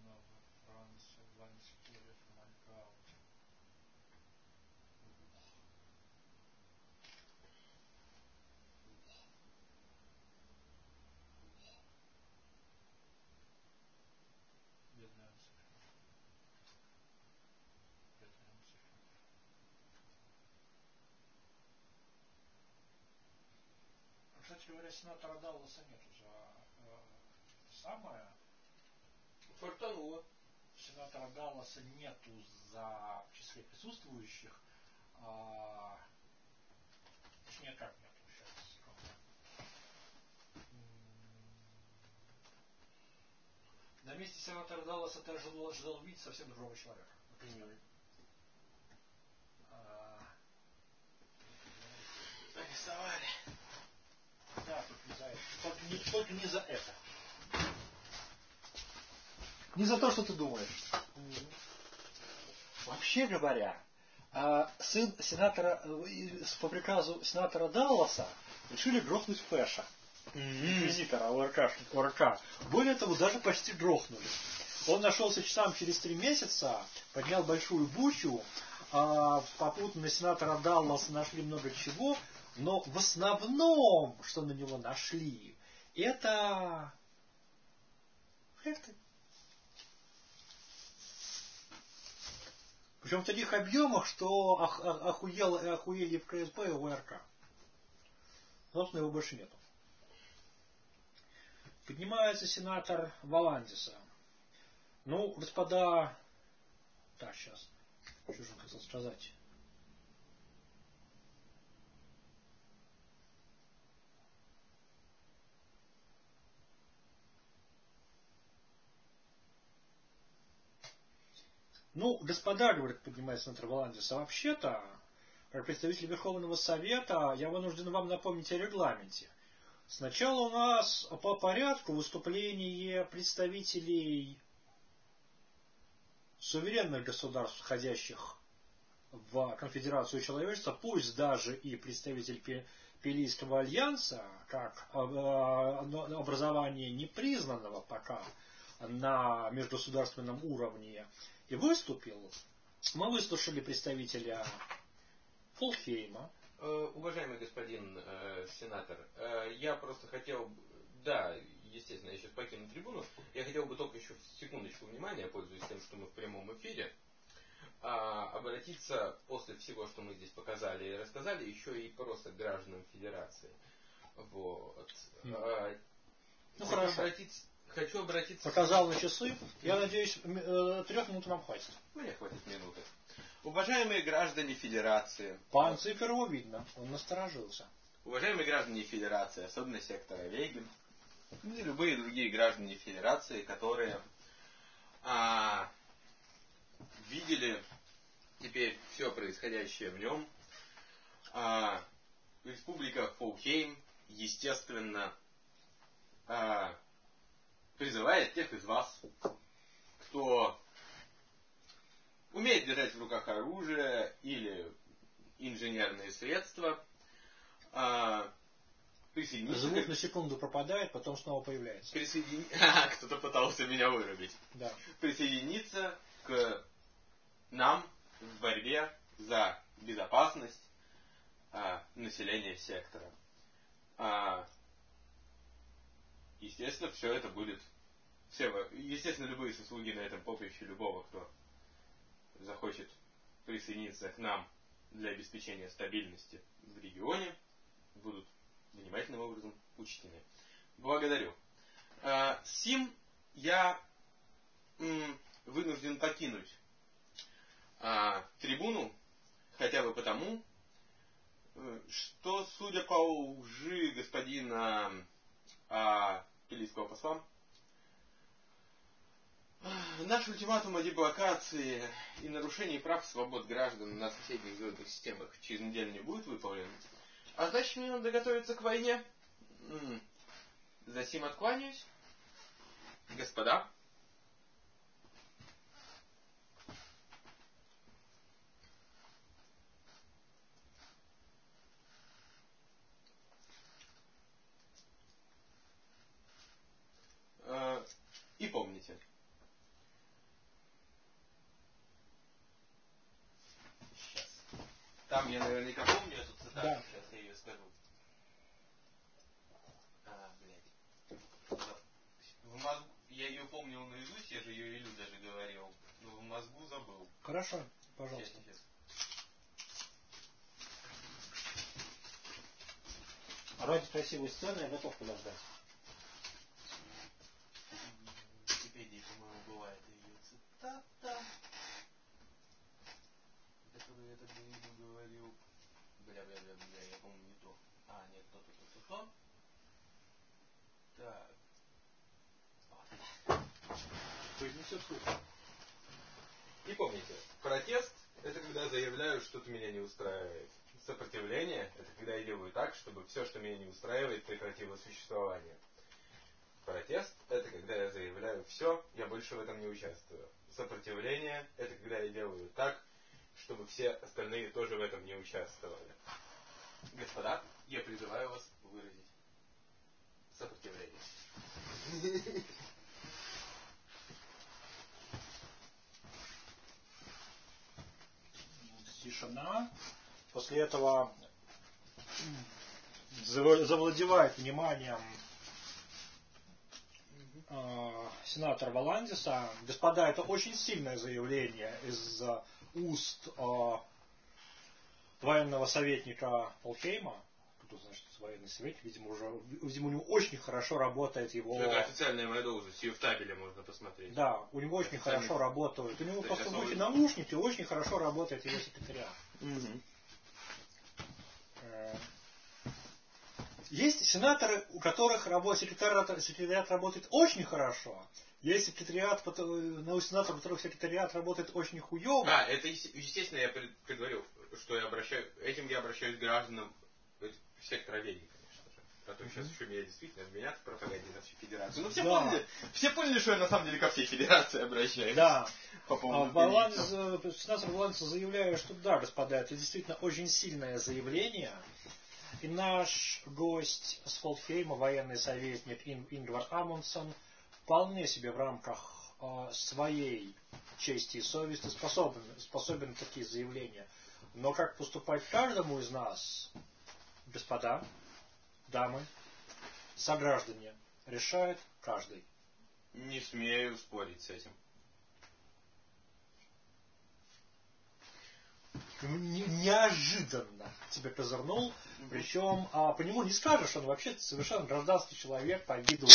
Кстати говоря, сенатора Далласа нет уже. Э, самое. Фортануло. Сенатора Далласа нету за в числе присутствующих. А, точнее, как нету сейчас. На месте сенатора Далласа ты ожидал, ожидал увидеть совсем другого человека. Например. А, Арестовали. Да, только не за это. Только не, только не за это. Не за то, что ты думаешь. Mm-hmm. Вообще говоря, сын сенатора, по приказу сенатора Далласа решили грохнуть Фэша. Инквизитора mm-hmm. ОРК. Более того, даже почти грохнули. Он нашелся часам через три месяца, поднял большую бучу, попутно на сенатора Далласа нашли много чего, но в основном, что на него нашли, это факты. Причем в таких объемах, что охуел, охуели в КСБ и в ОРК. Собственно, его больше нету. Поднимается сенатор Валандиса. Ну, господа... Так, сейчас. Что же он хотел сказать? Ну, господа, говорит, поднимается сенатор Валандиса, вообще-то, как представитель Верховного Совета, я вынужден вам напомнить о регламенте. Сначала у нас по порядку выступление представителей суверенных государств, входящих в Конфедерацию человечества, пусть даже и представитель Пелийского альянса, как образование непризнанного пока на межгосударственном уровне, и выступил. Мы выслушали представителя Фолхейма. Э, уважаемый господин э, сенатор, э, я просто хотел, да, естественно, я сейчас покину трибуну, я хотел бы только еще секундочку внимания, пользуясь тем, что мы в прямом эфире, э, обратиться после всего, что мы здесь показали и рассказали, еще и просто к гражданам Федерации. Вот. Mm. Э, ну хочу хорошо. Обратиться, хочу обратиться... Показал на часы. Я надеюсь, трех минут нам хватит. Мне хватит минуты. Уважаемые граждане Федерации. По Анциперову видно, он насторожился. Уважаемые граждане Федерации, особенно сектора Вейген, и любые другие граждане Федерации, которые а, видели теперь все происходящее в нем, а, Республика Фолхейм, естественно, а, призывает тех из вас, кто умеет держать в руках оружие или инженерные средства, а, присоединиться... Звук на секунду пропадает, потом снова появляется. Присоедин... Кто-то пытался меня вырубить. Да. Присоединиться к нам в борьбе за безопасность а, населения сектора. А, естественно, все это будет... Все, естественно, любые сослуги на этом поприще любого, кто захочет присоединиться к нам для обеспечения стабильности в регионе, будут внимательным образом учтены. Благодарю. А, сим я м, вынужден покинуть а, трибуну, хотя бы потому, что, судя по лжи господина а, Пелийского посла, наш ультиматум о деблокации и нарушении прав и свобод граждан на соседних звездных системах через неделю не будет выполнен. А значит, мне надо готовиться к войне. Засим откланяюсь. Господа. И помните, Там я наверняка помню эту цитату, Да. сейчас я ее скажу. А, блядь. В мозгу, я ее помнил наизусть, я же ее Илю даже говорил, но в мозгу забыл. Хорошо, пожалуйста. Сейчас, сейчас. Ради красивой сцены я готов подождать. В Википедии, по-моему, была эта ее цитата, которую я тогда Илю говорил. Бля-бля-бля-бля, я помню не то. А, нет, то-то-то-то-то. Так. Произнесет слух. И помните, протест – это когда я заявляю, что-то меня не устраивает. Сопротивление – это когда я делаю так, чтобы все, что меня не устраивает, прекратило существование. Протест – это когда я заявляю, все, я больше в этом не участвую. Сопротивление – это когда я делаю так, чтобы все остальные тоже в этом не участвовали. Господа, я призываю вас выразить сопротивление. Тишина. После этого завладевает вниманием э, сенатора Валандиса. Господа, это очень сильное заявление из уст э, военного советника Полхейма. Кто значит военный советник, видимо, уже, видимо, у него очень хорошо работает его... Это официальная моя должность, ее в табеле можно посмотреть. Да, у него очень официальный... хорошо работают. У него это просто в особый... ухе наушники, очень хорошо работает его секретариат. Угу. Есть сенаторы, у которых работа, секретариат, секретариат работает очень хорошо. Есть секретариат, у сенаторов, у которых секретариат работает очень хуёво. А, это естественно я предварил, что я обращаюсь, этим я обращаюсь к гражданам сектора Веги, конечно же. А то сейчас еще меня действительно обвинят в пропаганде на всю федерацию. Ну все да. поняли, все поняли, что я на самом деле ко всей федерации обращаюсь. Да. По поводу Баланс, сенатор Баланс заявляет, что да, господа, это действительно очень сильное заявление. И наш гость с Фолдхейма, военный советник Ингвар Амундсен, вполне себе в рамках э, своей чести и совести способен, способен на такие заявления. Но как поступать каждому из нас, господа, дамы, сограждане, решает каждый. Не смею спорить с этим. Неожиданно тебе козырнул, причем а, по нему не скажешь, он вообще совершенно гражданский человек по виду.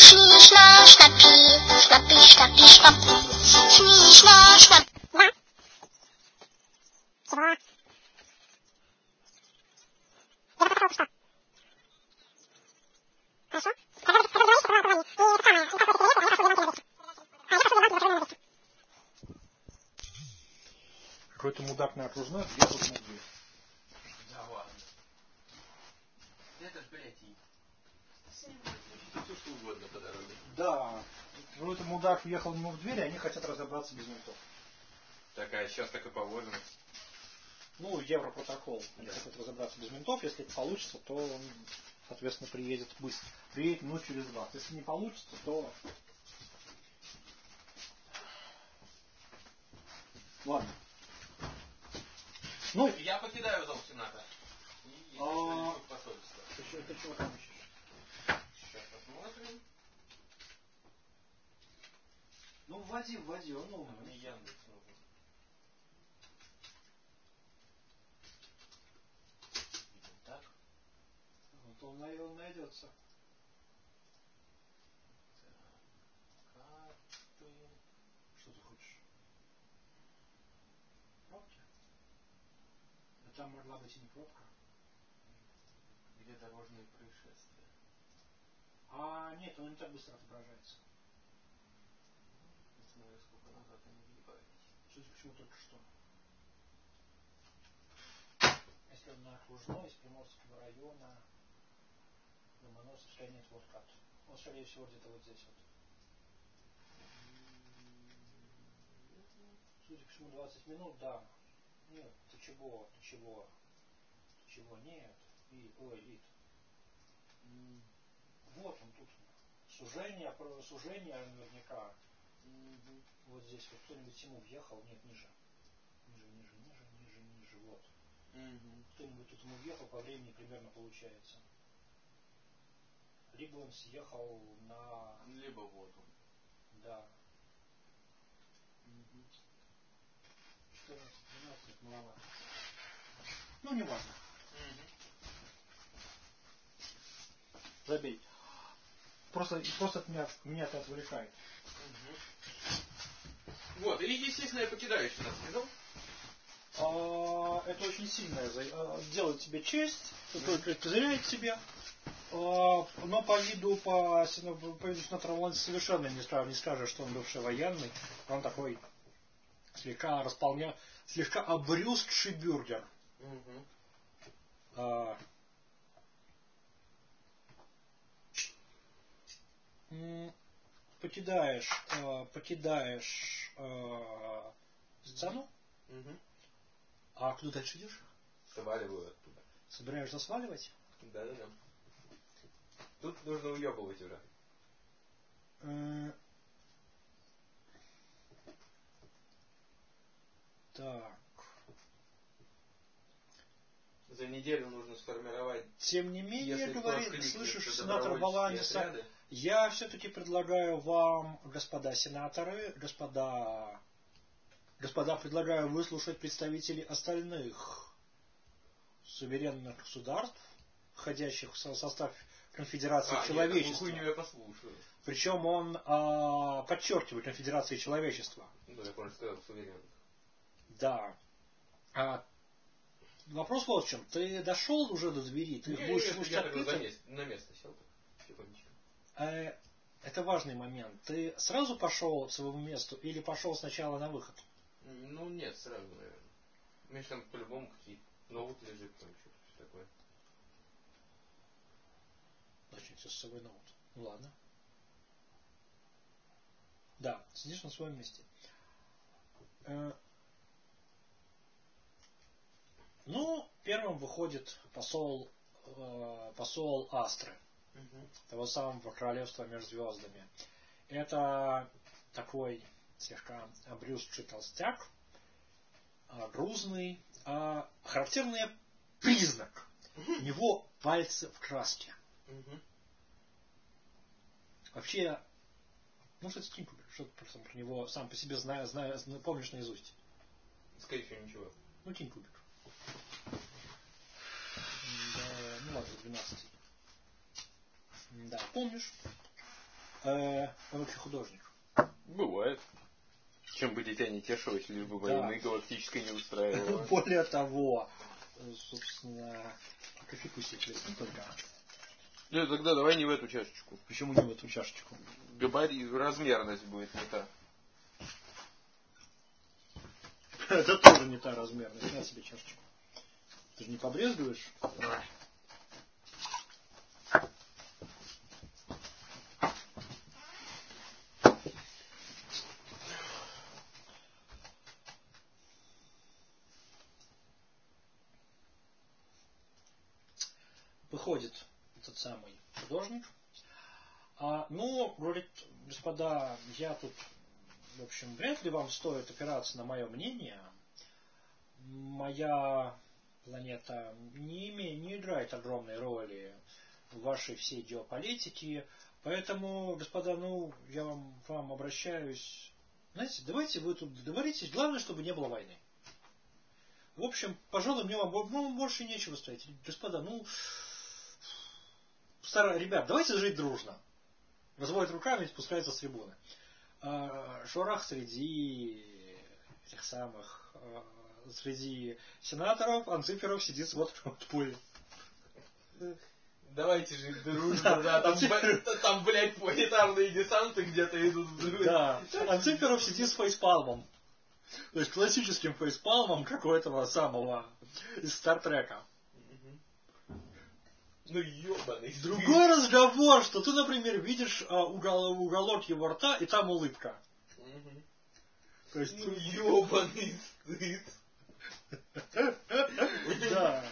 Какой-то мудак на окружной, я тут мудрый. Да ладно. Это ж, блядь, и... все что угодно по дороге. Да. Какой-то мудак въехал ему в дверь, и они хотят разобраться без ментов. Так, а сейчас так и положено. Ну, Европротокол. Они да. хотят разобраться без ментов. Если это получится, то он, соответственно, приедет быстро. Приедет минут через двадцать. Если не получится, то... Ладно. Ну, я покидаю зал Сената. И а... посольство. Ты, что, ты чего там ищешь? Сейчас посмотрим. Ну, вводи, вводи, он умный. Мне Яндекс нужен. Видим так. Вот он, наверное, найдется. Так, карты. Что ты хочешь? Пробки? Да там могла быть и не пробка. Где дорожные происшествия? А, нет, он не так быстро отображается. Не знаю, сколько назад они въебались. Судя по всему, только что. Если он на окружной, из Приморского района, Ломоносовская, нет, вот как. Он, скорее всего, где-то вот здесь вот. Судя по всему, двадцать минут, да. Нет, ты чего, ты чего? Ты чего? Нет. И, ой, Лид. Вот он тут. Сужение, сужение наверняка. Mm-hmm. Вот здесь вот кто-нибудь ему въехал. Нет, ниже. Ниже, ниже, ниже, ниже, ниже. Вот. Угу. Кто-нибудь тут ему въехал, по времени примерно получается. Либо он съехал на... Либо вот он. Да. четырнадцать тринадцать маловато. Ну, не важно. Угу. Забей. Просто, просто от меня, меня это отвлекает. Угу. Вот, и естественно я покидаю еще нас сказал. А, это очень сильное делает тебе честь, это козыряет тебе. А, но по виду, по, по виду Синатра совершенно не скажешь, не скажешь, что он бывший военный. Он такой слегка располня, слегка обрюзгший бюргер. Угу. А, покидаешь, э, покидаешь э, сцену. Угу. А куда дальше идешь? Сваливаю оттуда. Собираешься сваливать? Да-да-да. Тут нужно уебывать уже. Э, так. За неделю нужно сформировать. Тем не менее, говорит, слышишь, сенатор Баландиса, Баландиса, я все-таки предлагаю вам, господа сенаторы, господа, господа, предлагаю выслушать представителей остальных суверенных государств, входящих в состав конфедерации а, человечества. Нет, я послушаю. Причем он а, подчеркивает конфедерации человечества. Ну, я просто сказал суверенных. Да. А, вопрос вот в чем. Ты дошел уже до двери? Ты не, будешь не, слушать я ответы? На место, на место сел. Секундочку. Э, это важный момент. Ты сразу пошел к своему месту или пошел сначала на выход? Ну нет, сразу, наверное. У меня там по-любому какие-то ноут лежит, там что-то такое. Зачем тебе с собой ноут? Ну ладно. Да, сидишь на своем месте. Э, ну, первым выходит посол, э, посол Астры. Угу. Того самого королевства между звездами. Это такой слегка обрюзгший толстяк, грузный, а характерный признак. Угу. У него пальцы в краске. Угу. Вообще, ну что ты Тинь купишь? Что ты просто про него сам по себе знаю, знаю, помнишь наизусть? Скорее всего, ничего. Ну, Тинь кубик. Да, ну ладно, двенадцать. Да, помнишь? Э, он вообще художник. Бывает. Чем бы дитя не тешилось, лишь бы войны да. галактической не устраивало. Более того, собственно, кофейку себе плеснуть только. Нет, тогда давай не в эту чашечку. Почему не в эту чашечку? Габарит, размерность будет не та. Это тоже не та размерность. На себе чашечку. Ты же не побрезгуешь? Выходит этот самый художник. А, ну, говорит, господа, я тут, в общем, вряд ли вам стоит опираться на мое мнение. Моя планета не, имеет, не играет огромной роли в вашей всей геополитике. Поэтому, господа, ну, я вам, вам обращаюсь. Знаете, давайте вы тут договоритесь. Главное, чтобы не было войны. В общем, пожалуй, мне вам ну, больше нечего стоять. Господа, ну, старые, ребят, давайте жить дружно. Разводит руками и спускается с трибуны. Шорах среди этих самых, среди сенаторов, анциперов сидит, смотрит в поле. Давайте жить дружно, да, там, там, блядь, планетарные десанты где-то идут. Да, анциперов сидит с фейспалмом. То есть классическим фейспалмом, как у этого самого из Стартрека. Ну ебаный. Другой разговор, что ты, например, видишь а, угол, уголок его рта, и там улыбка. Угу. То есть, ну ебаный стыд. Да.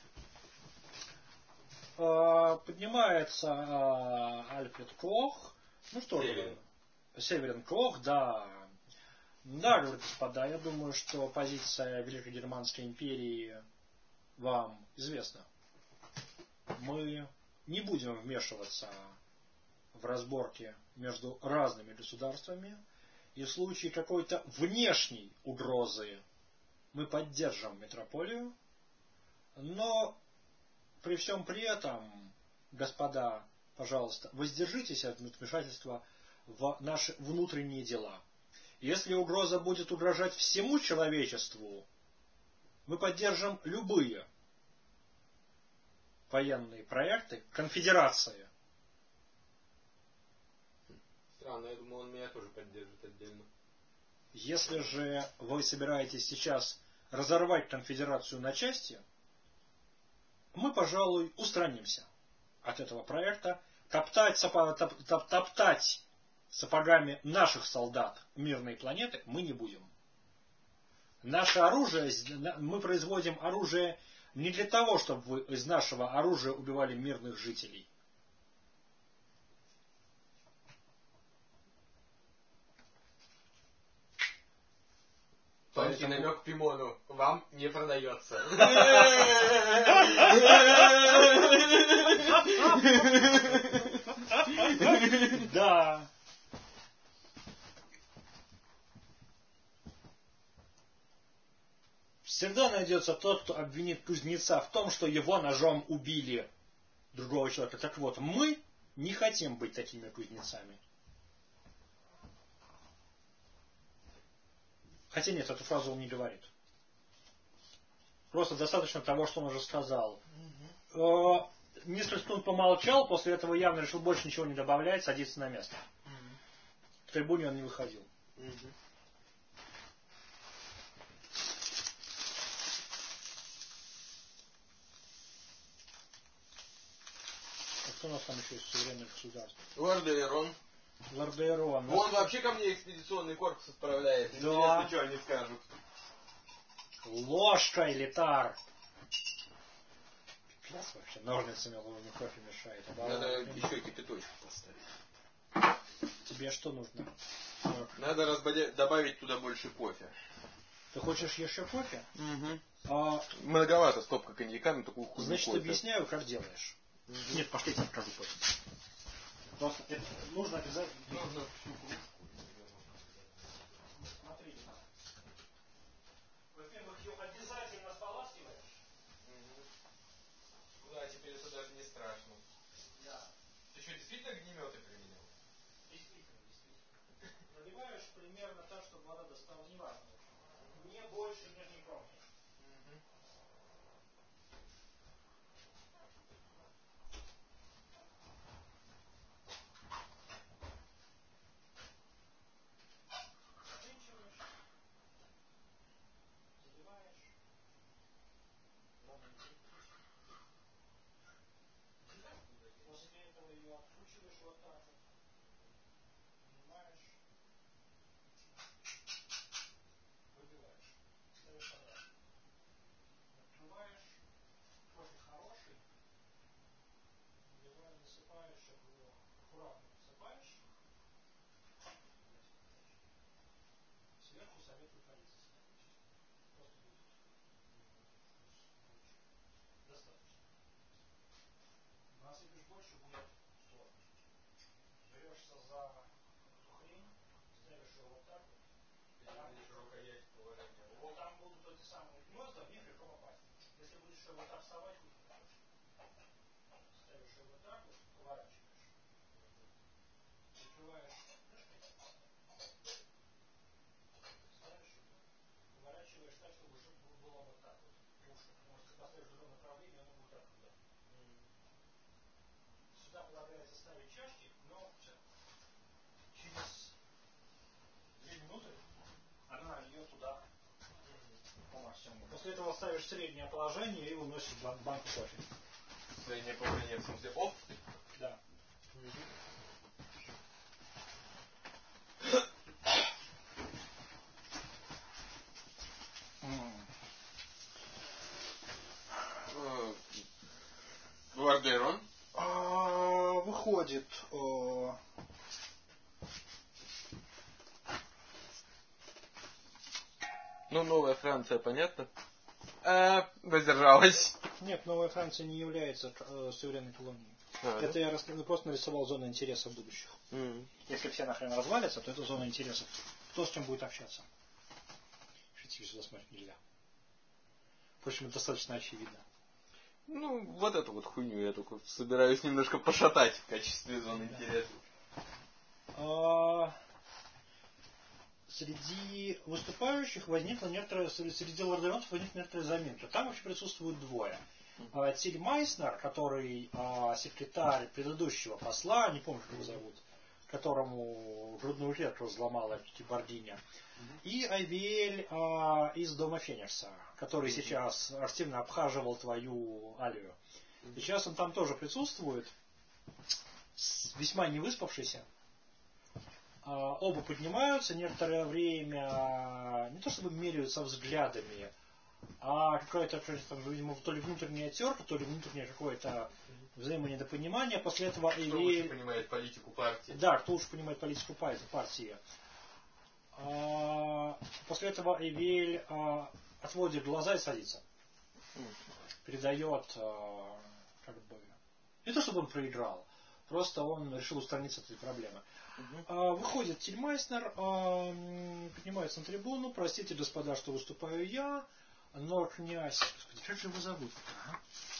А, поднимается а, Альфред Кох. Ну что же. Северин Кох, да. Да, говорит, господа, я думаю, что позиция Великой Германской империи вам известно, мы не будем вмешиваться в разборки между разными государствами, и в случае какой-то внешней угрозы мы поддержим метрополию, но при всем при этом, господа, пожалуйста, воздержитесь от вмешательства в наши внутренние дела. Если угроза будет угрожать всему человечеству, мы поддержим любые военные проекты конфедерации. Странно, я думаю, он меня тоже поддержит отдельно. Если же вы собираетесь сейчас разорвать конфедерацию на части, мы, пожалуй, устранимся от этого проекта. Топтать, сапо, топ, топ, топтать сапогами наших солдат мирной планеты мы не будем. Наше оружие, мы производим оружие не для того, чтобы вы из нашего оружия убивали мирных жителей. Тонкий Поэтому... намек Пимону. Вам не продается. Да. Всегда найдется тот, кто обвинит кузнеца в том, что его ножом убили другого человека. Так вот, мы не хотим быть такими кузнецами. Хотя нет, эту фразу он не говорит. Просто достаточно того, что он уже сказал. Угу. Несколько секунд помолчал, после этого явно решил больше ничего не добавлять, садиться на место. Угу. В трибуне он не выходил. Угу. А кто у нас там еще из суверенных государств? Лордейрон. Лордейрон. Он вообще ко мне экспедиционный корпус отправляет. Да. Интересно, что они скажут. Ложка, элитар. Пипец вообще. Ножницами ловный кофе мешает. А Надо еще кипяточку поставить. Тебе что нужно? Надо разбодя... добавить туда больше кофе. Ты хочешь еще кофе? Угу. А... Многовато стопка коньяка на такую хуйню. Значит, кофе. Объясняю, как делаешь. Угу. Нет, пошли, я покажу кофе. Просто это нужно обязательно. Нужно всю кружку. Смотри. Во-первых, ее обязательно споласкиваешь. Угу. Да, теперь это даже не страшно. Да. Ты что, действительно огнеметы применял? Действительно, действительно. Наливаешь примерно так, чтобы вода достала, неважно. Не больше нижней кромки. После этого ее откручиваешь вот так вот. Понимаешь? Выбиваешь. Ставишь обратно. Открываешь. Кофе хороший. Наливаешь, насыпаешь его. Аккуратно насыпаешь. Сверху советую корицы сыпать. Просто будет вкус лучше. Достаточно. Насыпешь больше, будет сложно. Берешься за эту хрень, ставишь ее вот так вот. Там, рукоять положения. Вот там будут эти самые гнезда, в них легко попасть. Если будешь ее вот так вставать, хуй попадешь. Ставишь ее вот так вот, поворачиваешь. Закрываешь крышкой. Ставишь ее. Поворачиваешь так, чтобы уже было вот так вот. Кружка. Потому что когда ставишь в другом направлении, оно будет так туда. Сюда полагается ставить чашки, но все. Через две минуты она льет туда по максимуму. После этого ставишь среднее положение и уносишь в банку кофе. Среднее положение в смысле оф? Да. Лордейрон? Выходит. О... Ну, Новая Франция, понятно? э, воздержалась. Нет, Новая Франция не является э, суверенной колонией. А, это да? я рас... просто нарисовал зону интересов будущих. Mm. Если все нахрен развалятся, то это зона интересов. Кто с чем будет общаться? Шутить сюда смотреть нельзя. Впрочем, это достаточно очевидно. Ну, вот эту вот хуйню я только собираюсь немножко пошатать в качестве зоны Да. интересов. А... Среди выступающих возникла некоторая, среди лордеронцев возникла некоторая заминка. Там вообще присутствуют двое. А, Тиль Майснер, который а, секретарь предыдущего посла, не помню, как его зовут, которому грудную клетку взломала Кибардиня, mm-hmm. и Айвель а, из Дома Феникса, который mm-hmm. сейчас активно обхаживал твою Алию. Mm-hmm. Сейчас он там тоже присутствует, весьма не выспавшийся. А, оба поднимаются, некоторое время не то чтобы меряются взглядами, а какое-то, видимо, то ли внутренняя терка, то ли внутреннее какое-то взаимонедопонимание. После этого кто Эвель... лучше понимает политику партии. Да, кто лучше понимает политику партии. А, после этого Эвель а, отводит глаза и садится. Передает, а, как бы, не то чтобы он проиграл, просто он решил устраниться от этой проблемы. Uh-huh. А, выходит Тиль Майснер, а, поднимается на трибуну. Простите, господа, что выступаю я, но князь... Господи, как же его зовут? А?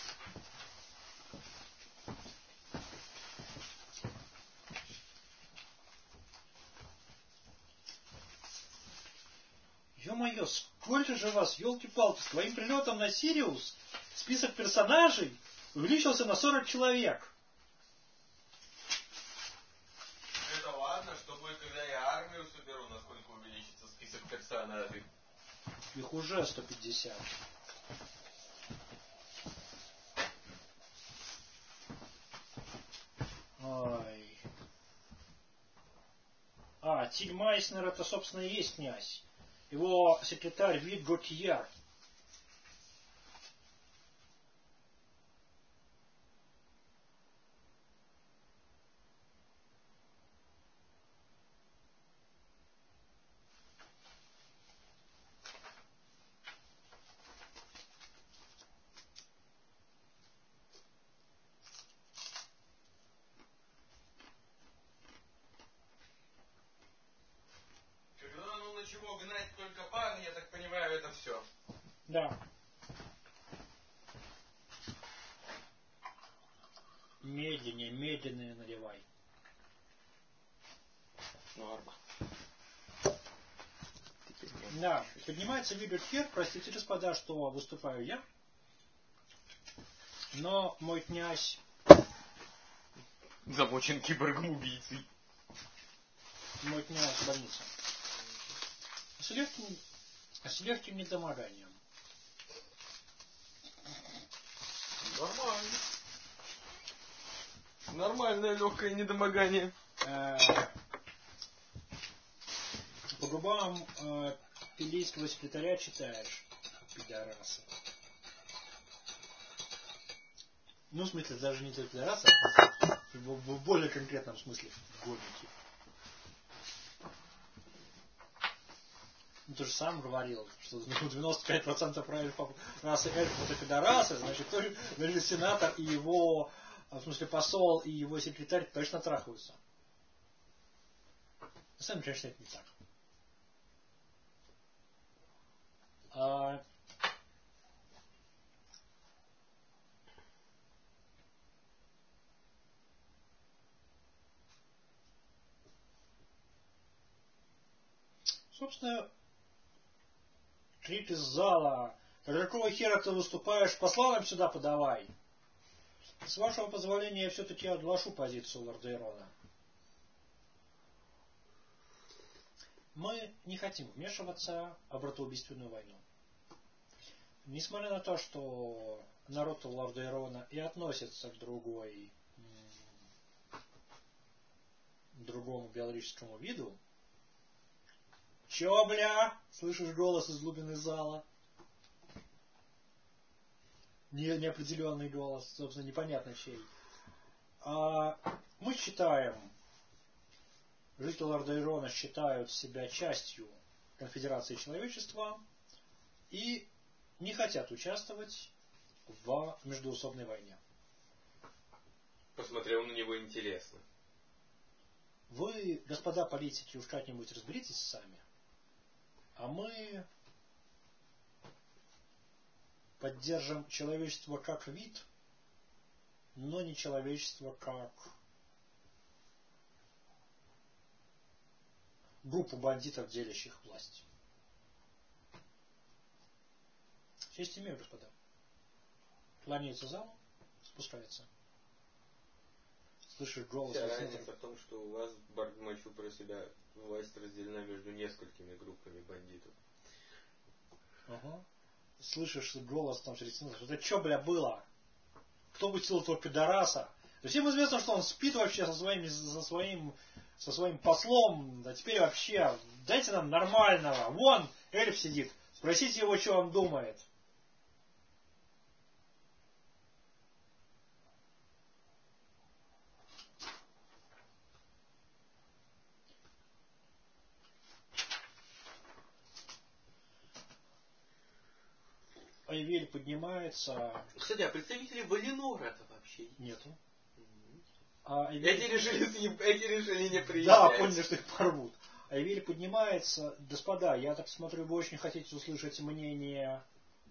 Ё-моё, сколько же вас, ёлки-палки, с твоим прилетом на Сириус список персонажей увеличился на сорок человек. Это ладно, что будет, когда я армию соберу, насколько увеличится список персонажей. Их уже сто пятьдесят. Ой. А, Тиль Майснер это, собственно, и есть князь. Его секретарь Вит Готьяр. Чего гнать только пар, я так понимаю, это все. Да. Медленнее, медленнее наливай. Норма. Да, поднимается Вигельфер, простите, господа, что выступаю я, но мой князь замочен киборгом-убийцей. Мой князь в больнице. С легким, с легким недомоганием. Нормально. Нормальное легкое недомогание. По губам э, пилийского секретаря читаешь, пидорасы. Ну, в смысле, даже не только пидорасы, а в, в более конкретном смысле гомики. Ну, ты же сам говорил, что девяносто пять процентов правильных расы эльфов это пидорасы, значит, тоже, значит, сенатор и его, в смысле, посол и его секретарь точно трахаются. На самом деле, конечно, это не так. А... Собственно, крик из зала. Да какого хера ты выступаешь? Посла нам сюда подавай. С вашего позволения я все-таки оглашу позицию лорда Эрона. Мы не хотим вмешиваться в братоубийственную войну. Несмотря на то, что народ лорда Эрона и относится к другой, другому биологическому виду. Чё, бля? Слышишь голос из глубины зала? Не, неопределенный голос, собственно, непонятно чей. А мы считаем, жители лорда Эрона считают себя частью конфедерации человечества, и не хотят участвовать в междоусобной войне. Посмотрел на него интересно. Вы, господа политики, уж как-нибудь разберитесь сами. А мы поддержим человечество как вид, но не человечество как группу бандитов, делящих власть. Честь имею, господа. Кланяется залу, спускается. Слышишь голос. Вся разница в том, что у вас в Бардмачу про себя власть разделена между несколькими группами бандитов. Ага. Слышишь голос там через стену. Это что, бля, было? Кто пустил этого пидораса? Да всем известно, что он спит вообще со своим, со своим, со своим послом. А теперь вообще дайте нам нормального. Вон эльф сидит. Спросите его, что он думает. Айвель поднимается. Кстати, а представителей Валинора-то вообще нету. А Айвель... эти, решили, эти решили не приезжать. Да, поняли, что их порвут. Айвель поднимается. Господа, я так смотрю, вы очень хотите услышать мнение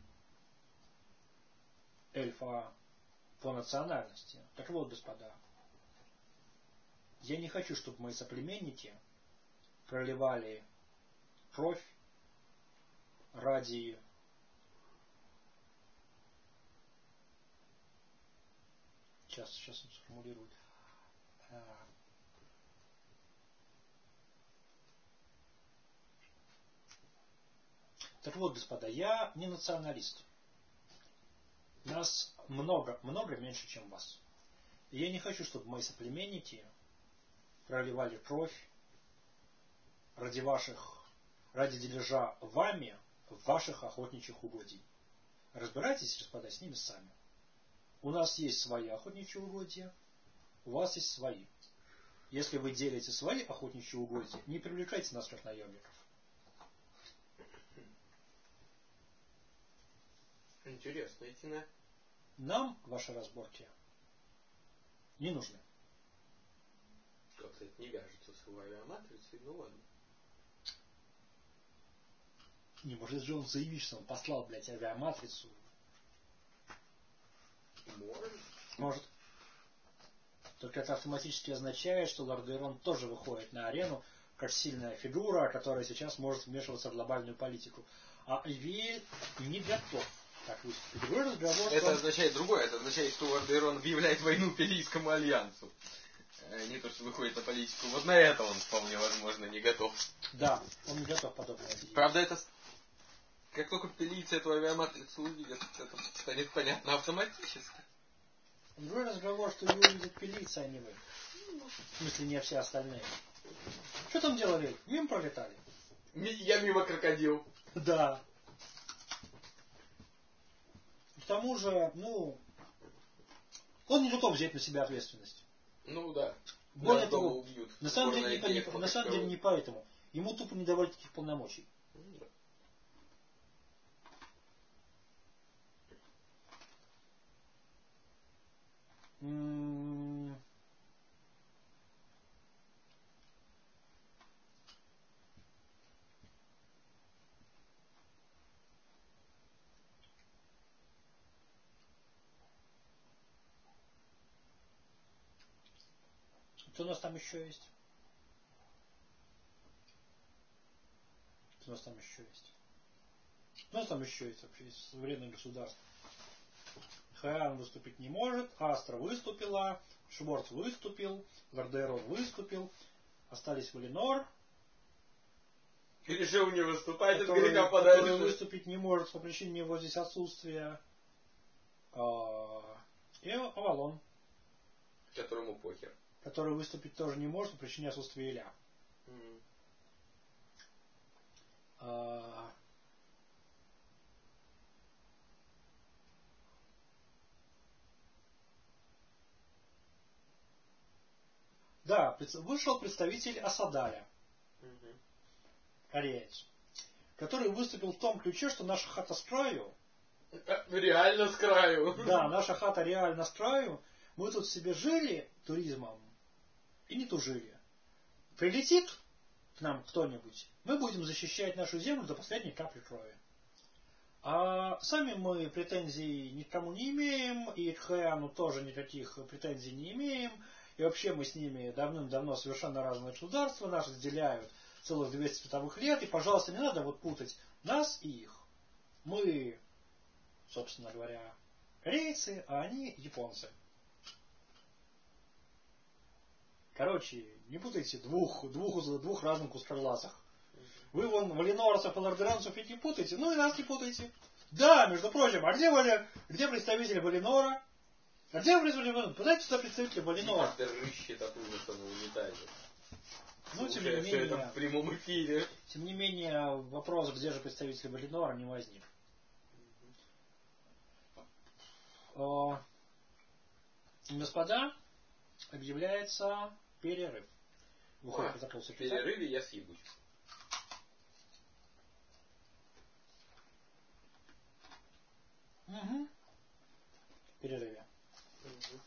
эльфа по национальности. Так вот, господа, я не хочу, чтобы мои соплеменники проливали кровь ради Сейчас, сейчас он сформулирует. Так вот, господа, я не националист. Нас много, много меньше, чем вас. И я не хочу, чтобы мои соплеменники проливали кровь ради ваших, ради дележа вами ваших охотничьих угодий. Разбирайтесь, господа, с ними сами. У нас есть свои охотничьи угодья, у вас есть свои. Если вы делите свои охотничьи угодья, не привлекайте нас как наемников. Интересно, эти на... Нам ваши разборки не нужны. Как-то это не вяжется с авиаматрицей, ну ладно. Не может же он заявить, что он послал, блядь, авиаматрицу. Может. Может. Только это автоматически означает, что Лордейрон тоже выходит на арену как сильная фигура, которая сейчас может вмешиваться в глобальную политику. А Айвель не готов так выступить. Другой разговор, это он... означает другое. Это означает, что Лордейрон объявляет войну Пелийскому альянсу. Не то, что выходит на политику. Вот на это он вполне возможно не готов. Да, он не готов подобное объявить. Правда, это... Как только пелийцы эту авиаматрицу увидят, это станет понятно автоматически. Другой разговор, что его увидят пелийцы, а не вы. В смысле, не все остальные. Что там делали? Мимо пролетали? Я мимо крокодил. Да. К тому же, ну, он не готов взять на себя ответственность. Ну да. Более да, того, убьют. На самом, деле, не, не, на самом деле не поэтому. Ему тупо не давали таких полномочий. Да. М-м- Что у нас там еще есть? Что у нас там еще есть? У нас там еще есть вообще есть суверенное государство. Хайан выступить не может, Астра выступила, Шворц выступил, Лордейрон выступил, остались Валинор, и решил не выступать, который, от греха подальше. Который выступить не может по причине его здесь отсутствия, и Авалон, которому похер, который выступить тоже не может по причине отсутствия Иля. Mm-hmm. А... Да, вышел представитель Асадаля, Mm-hmm. кореец, который выступил в том ключе, что наша хата с краю Реально с краю. Да, наша хата реально с краю. Мы тут себе жили туризмом и не тужили. Прилетит к нам кто-нибудь, мы будем защищать нашу землю до последней капли крови. А сами мы претензий никому не имеем, и к Хэану тоже никаких претензий не имеем. И вообще мы с ними давным-давно совершенно разные государства, нас разделяют целых двести световых лет. И, пожалуйста, не надо вот путать нас и их. Мы, собственно говоря, корейцы, а они японцы. Короче, не путайте двух, двух, двух разных ускорласах. Вы вон валинорцев и лордеранцев ведь не путаете, ну и нас не путаете. Да, между прочим, а где, Вали... где представители Валинора? А где представители Валинора? Подайте сюда представители Валинора. Рыщет от ужаса на унитазе. Ну, тем не менее, это в прямом эфире. Тем не менее, вопрос, где же представители Валинора, не возник. О, господа, объявляется перерыв. Выходит, а, в перерыве я съебусь. Угу. В перерыве. Угу.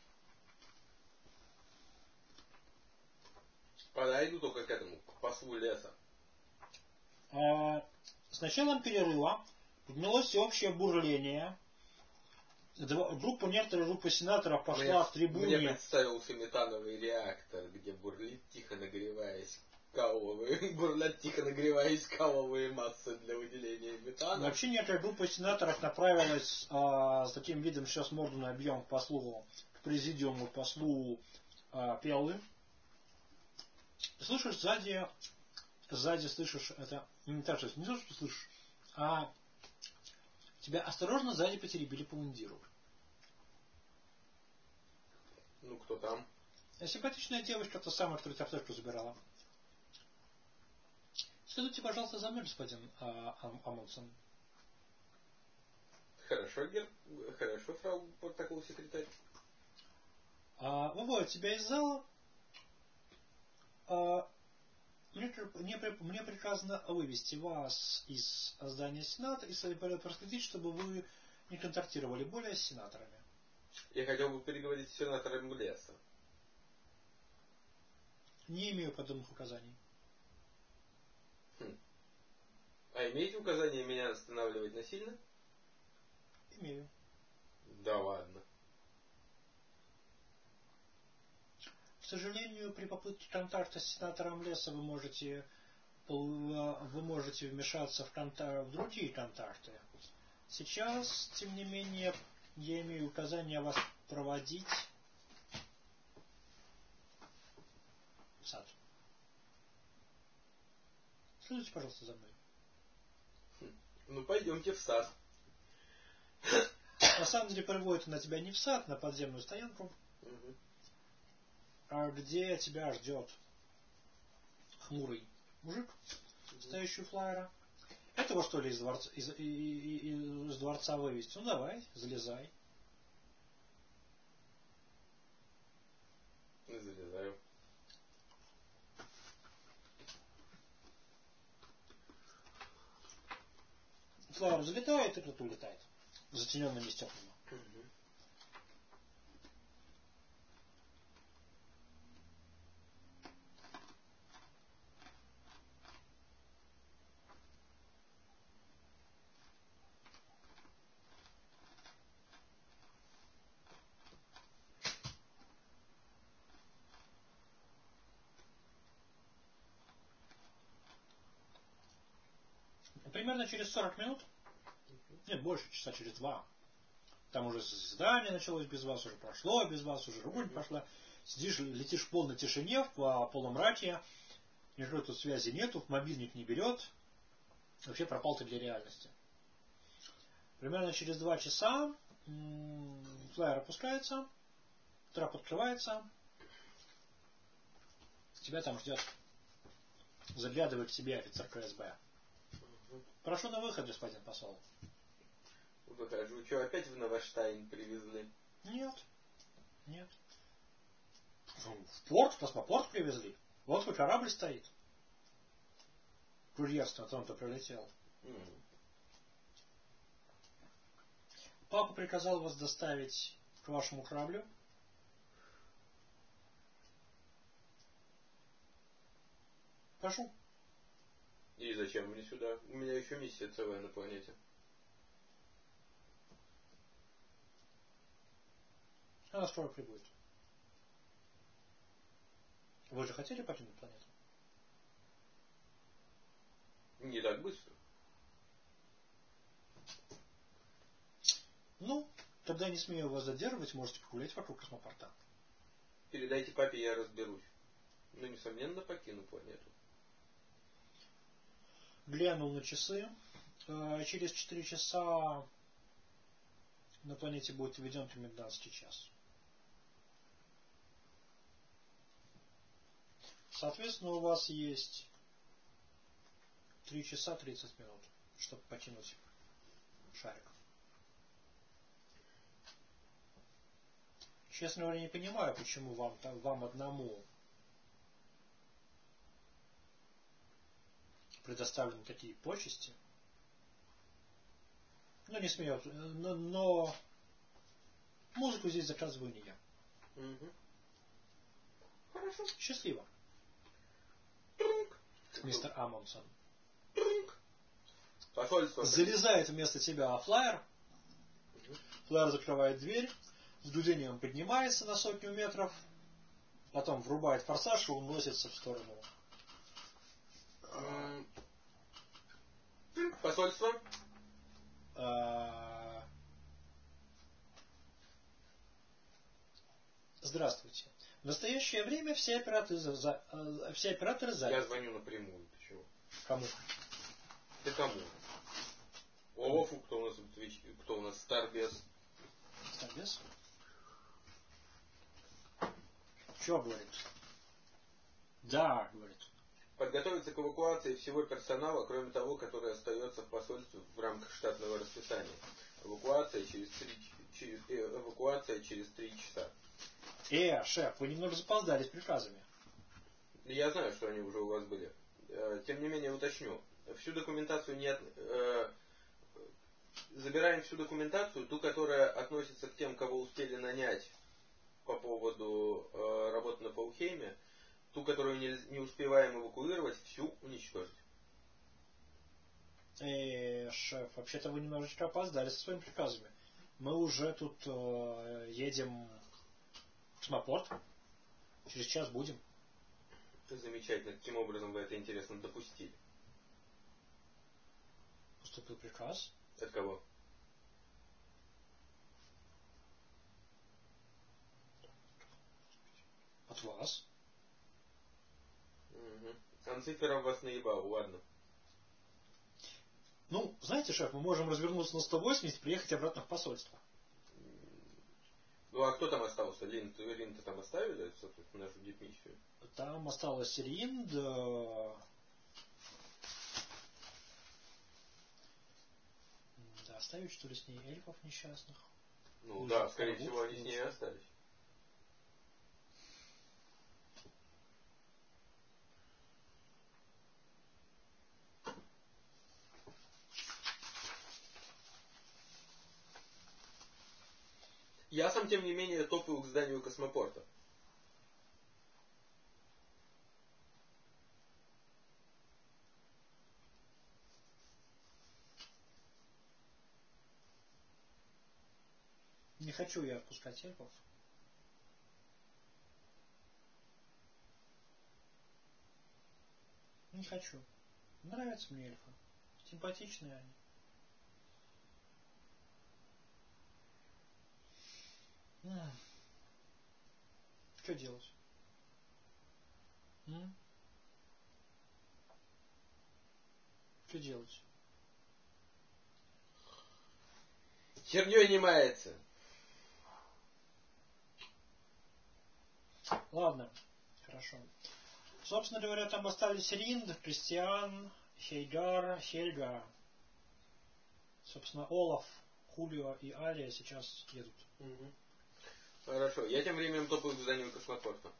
Подойду только к этому, к послу леса. А, с началом перерыва поднялось всеобщее бурление. Группа, некоторая группа сенаторов пошла мне, в трибуне. Мне представился метановый реактор, где бурлит, тихо нагреваясь каловые, бурлят, тихо нагреваясь каловые массы для выделения метана. Вообще некоторая группа сенаторов направилась а, с таким видом, сейчас морду набьем к послу, к президиуму, к послу а, Пеллы. Слышишь, сзади, сзади слышишь, это не так, что не то, что слышишь, а тебя осторожно сзади потеребили по мундиру. Ну, кто там? Симпатичная девочка, та самая, которая картошку забирала. Следуйте, пожалуйста, за мной, господин а, Ам, Амундсен. Хорошо, Гер... Хорошо, фрау протокол секретарь. А, выводят тебя из зала. А, мне, мне, мне приказано вывести вас из здания Сената и проследить, чтобы вы не контактировали более с сенаторами. Я хотел бы переговорить с сенатором леса. Не имею подобных указаний. Хм. А имеете указание меня останавливать насильно? Имею. Да ладно. К сожалению, при попытке контакта с сенатором леса вы можете, вы можете вмешаться в, контакт, в другие контакты. Сейчас, тем не менее, я имею указание вас проводить в сад. Следуйте, пожалуйста, за мной. Хм. Ну, пойдемте в сад. На самом деле, приводит на тебя не в сад, на подземную стоянку, угу. а где тебя ждет хмурый мужик, угу. стоящий у флайера. Этого, что ли, из дворца, из, из, из дворца вывести? Ну, давай, залезай. Залезаю. Флайер залетает, и кто-то улетает. Затененными стеклами. Угу. Примерно через сорок минут, нет, больше, часа через два, там уже заседание началось без вас, уже прошло без вас, уже ругань mm-hmm. пошла, сидишь, летишь в полной тишине, в полумраке, никакой тут связи нету, мобильник не берет, вообще пропал ты для реальности. Примерно через два часа м- флайер опускается, трап открывается, тебя там ждет, заглядывает к тебе офицер КСБ. Прошу на выход, господин посол. Выхожу. Что, опять в Новоштайн привезли? Нет. Нет. В порт, в космопорт привезли. Вот твой корабль стоит. Курьерство, он-то прилетел. Mm. Папа приказал вас доставить к вашему кораблю. Прошу. И зачем мне сюда? У меня еще миссия целая на планете. Она скоро прибудет. Вы же хотели покинуть планету? Не так быстро. Ну, тогда не смею вас задерживать, можете погулять вокруг космопорта. Передайте папе, я разберусь. Но, несомненно, покину планету. Глянул на часы. Через четыре часа на планете будет введен комендантский час. Соответственно, у вас есть три часа тридцать минут, чтобы покинуть шарик. Честно говоря, не понимаю, почему вам, вам одному предоставлены такие почести. Но не смею, но, но музыку здесь заказываю не я. Угу. Хорошо. Счастливо. Трунк. Мистер Амундсен. Трунк. Посольство. Залезает вместо тебя флайер. Угу. Флайер закрывает дверь. С дудением поднимается на сотню метров. Потом врубает форсаж и уносится в сторону. Посольство. Здравствуйте. В настоящее время все операторы, за, за, все операторы заняты. Я звоню напрямую. Почему? Кому? Ты кому? Олафу, кто у нас кто у нас Старбес? Старбес? Что говорит? Да, говорит. Подготовиться к эвакуации всего персонала, кроме того, который остается в посольстве в рамках штатного расписания. Эвакуация через три, через, э, эвакуация через три часа. Э, шеф, вы немного запоздали с приказами. Я знаю, что они уже у вас были. Тем не менее, уточню. Всю документацию не от... э, забираем всю документацию, ту, которая относится к тем, кого успели нанять по поводу э, работы на Фаухейме, ту, которую не, не успеваем эвакуировать, всю уничтожить. Э, шеф, вообще-то вы немножечко опоздали со своими приказами. Мы уже тут э, едем в космопорт. Через час будем. Замечательно. Каким образом вы это, интересно, допустили? Поступил приказ. От кого? От вас. Угу. Анциферов вас наебал, ладно. Ну, знаете, шеф, мы можем развернуться на сто восемьдесят и приехать обратно в посольство. Ну, а кто там остался? Лин, Лин-то там оставили, собственно, нашу дипмиссию? Там осталась Ринд. Да, оставить, что ли, с ней эльфов несчастных? Ну, Вы да, же скорее порвут, всего, они с вы ней же- остались. Я сам, тем не менее, топаю к зданию космопорта. Не хочу я отпускать эльфов. Не хочу. Нравятся мне эльфы. Симпатичные они. М. Что делать? М? Что делать? Херней не мается. Ладно, хорошо. Собственно говоря, там остались Ринд, Кристиан, Хейгар, Хельга. Собственно, Олаф, Хулио и Алия сейчас едут. Угу. Хорошо. Я тем временем топаю к зданию космопорта.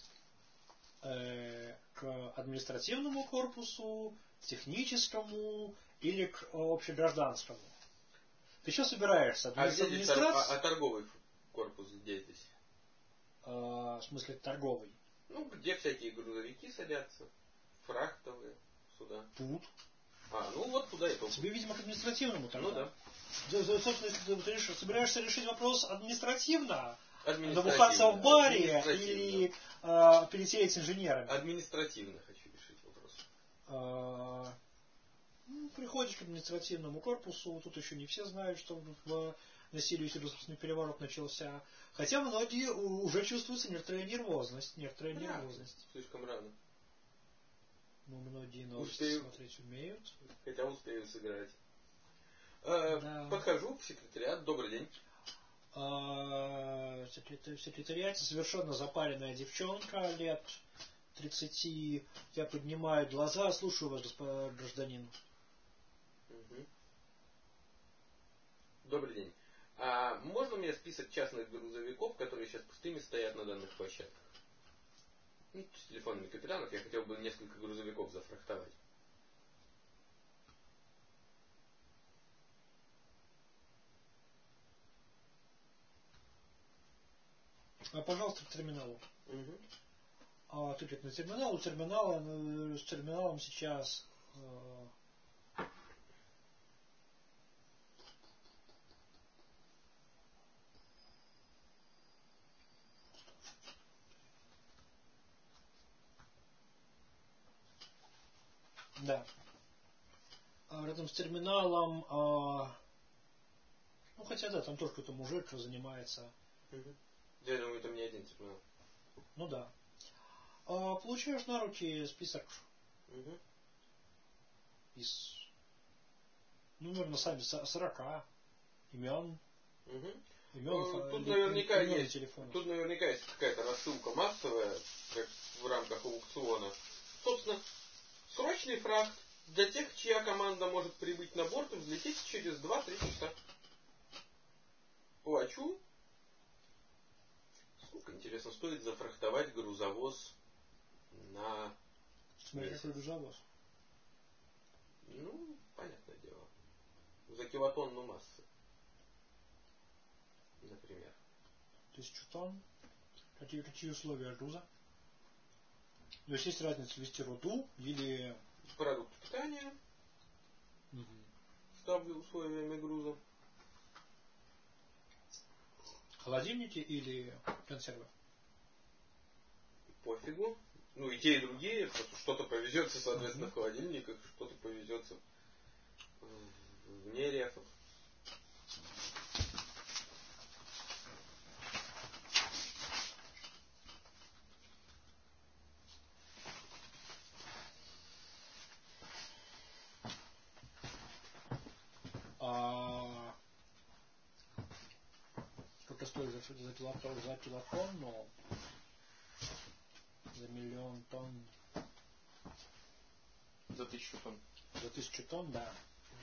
Э, к административному корпусу, к техническому или к общегражданскому? Ты что собираешься? А, где здесь тор... а, а торговый корпус где здесь? А, в смысле торговый? Ну, где всякие грузовики садятся, фрахтовые суда. Тут. А, ну вот туда и то. Тебе, видимо, к административному тогда. Ну да. Собственно, если ты решишь, собираешься решить вопрос административно, административно набухаться в баре или э, перетереть с инженерами? Административно хочу решить вопрос. А, ну, приходишь к административному корпусу, тут еще не все знают, что в на Сириусе государственный переворот начался. Хотя многие уже чувствуется некоторая нервозность. Некоторая да, нервозность. Слишком рано. Ну, многие новости Успею. смотреть умеют. Хотя успею сыграть. Э, да. Подхожу в секретариат. Добрый день. А, в секретариате совершенно запаренная девчонка лет тридцати. Я поднимаю глаза, слушаю вас, господин гражданин. Угу. Добрый день. А можно мне список частных грузовиков, которые сейчас пустыми стоят на данных площадках? Ну, с телефонами капитанов. Я хотел бы несколько грузовиков зафрахтовать. А, пожалуйста, к терминалу. Угу. А, тыкать на терминал. У терминала, ну, с терминалом сейчас... Э, да. А рядом с терминалом... А, ну, хотя да, там тоже какой-то мужик занимается. Угу. Я думаю, это не один терминал. Ну да. А, получаешь на руки список угу. из, ну, наверное, сами сорока имен. Угу. Имен, ну, фа, тут, ли, наверняка имен есть, телефонов. тут наверняка есть какая-то рассылка массовая, как в рамках аукциона. Собственно, срочный фрахт для тех, чья команда может прибыть на борт и взлететь через два-три часа. Плачу. Сколько, интересно, стоит зафрахтовать грузовоз на Смотри, какой грузовоз. Ну, понятное дело. За килотонну массы. Например. Тысячу тонн. Какие, какие условия груза? То есть есть разница вести руду или... Продукт питания. Угу. Ставлю условиями груза. Холодильники или консервы? Пофигу. Ну и те, и другие. Что-то повезется, соответственно, угу. в холодильниках, что-то повезется вне рефов. А... Сколько стоит за, за, килотон, за килотонну? За миллион тонн? За тысячу тонн. За тысячу тонн, да.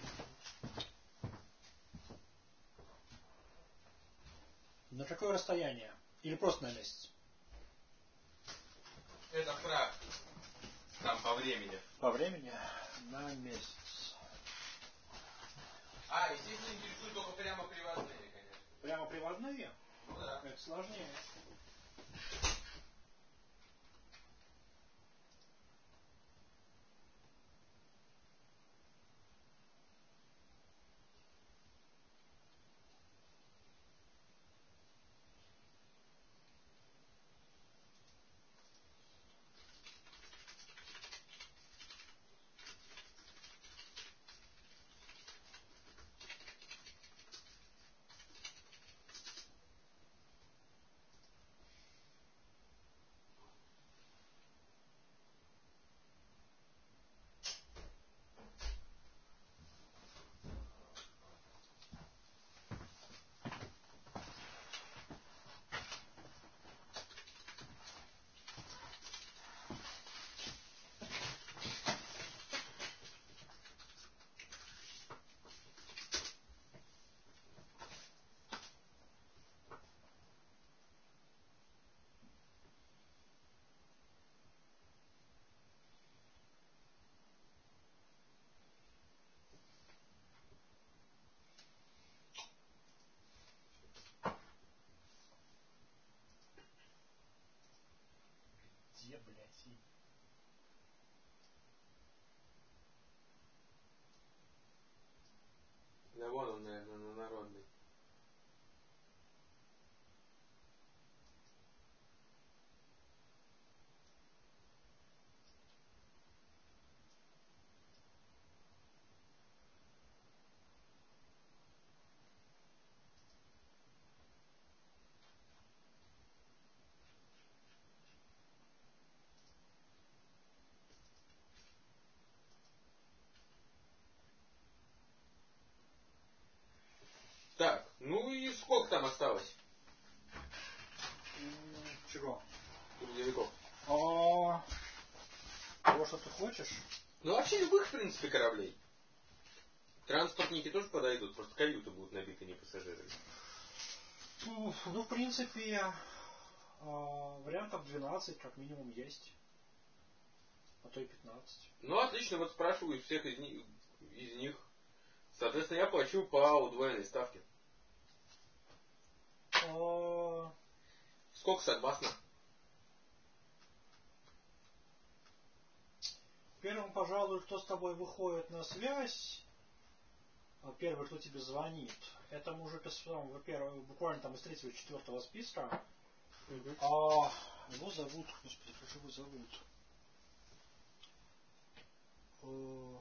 На какое расстояние? Или просто на месяц? Это фраг. Там по времени. По времени? На месяц. А, естественно, интересуют только прямо привозные, конечно. Прямо привозные? Ну да. Это сложнее. где, блядь? И... Да вон он, наверное, на народный. Так, ну и сколько там осталось? Чего? Грузовиков. А... Того, что ты хочешь? Ну вообще любых, в принципе, кораблей. Транспортники тоже подойдут, просто каюты будут набиты не пассажирами. Ну, в принципе, вариантов двенадцать как минимум есть. А то и пятнадцать. Ну отлично, вот спрашиваю всех из них, из них. Соответственно, я плачу по удвоенной ставке. А... Сколько согласно? Первым, пожалуй, кто с тобой выходит на связь, первый, кто тебе звонит, это мужик, во-первых, буквально там из третьего-четвертого списка. Угу. А его зовут, господи, как же его зовут? А...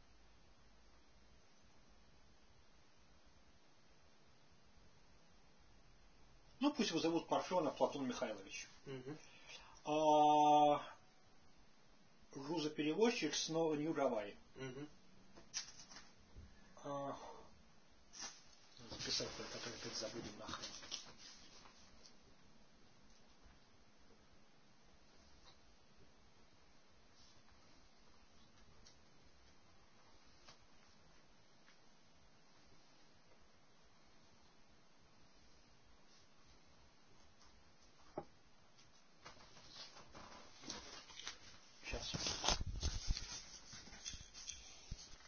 Ну, пусть его зовут Парфенов Платон Михайлович. Угу. А... Грузоперевозчик снова Нью-Гавайи. Угу. А... Записать, который опять забудем нахрен.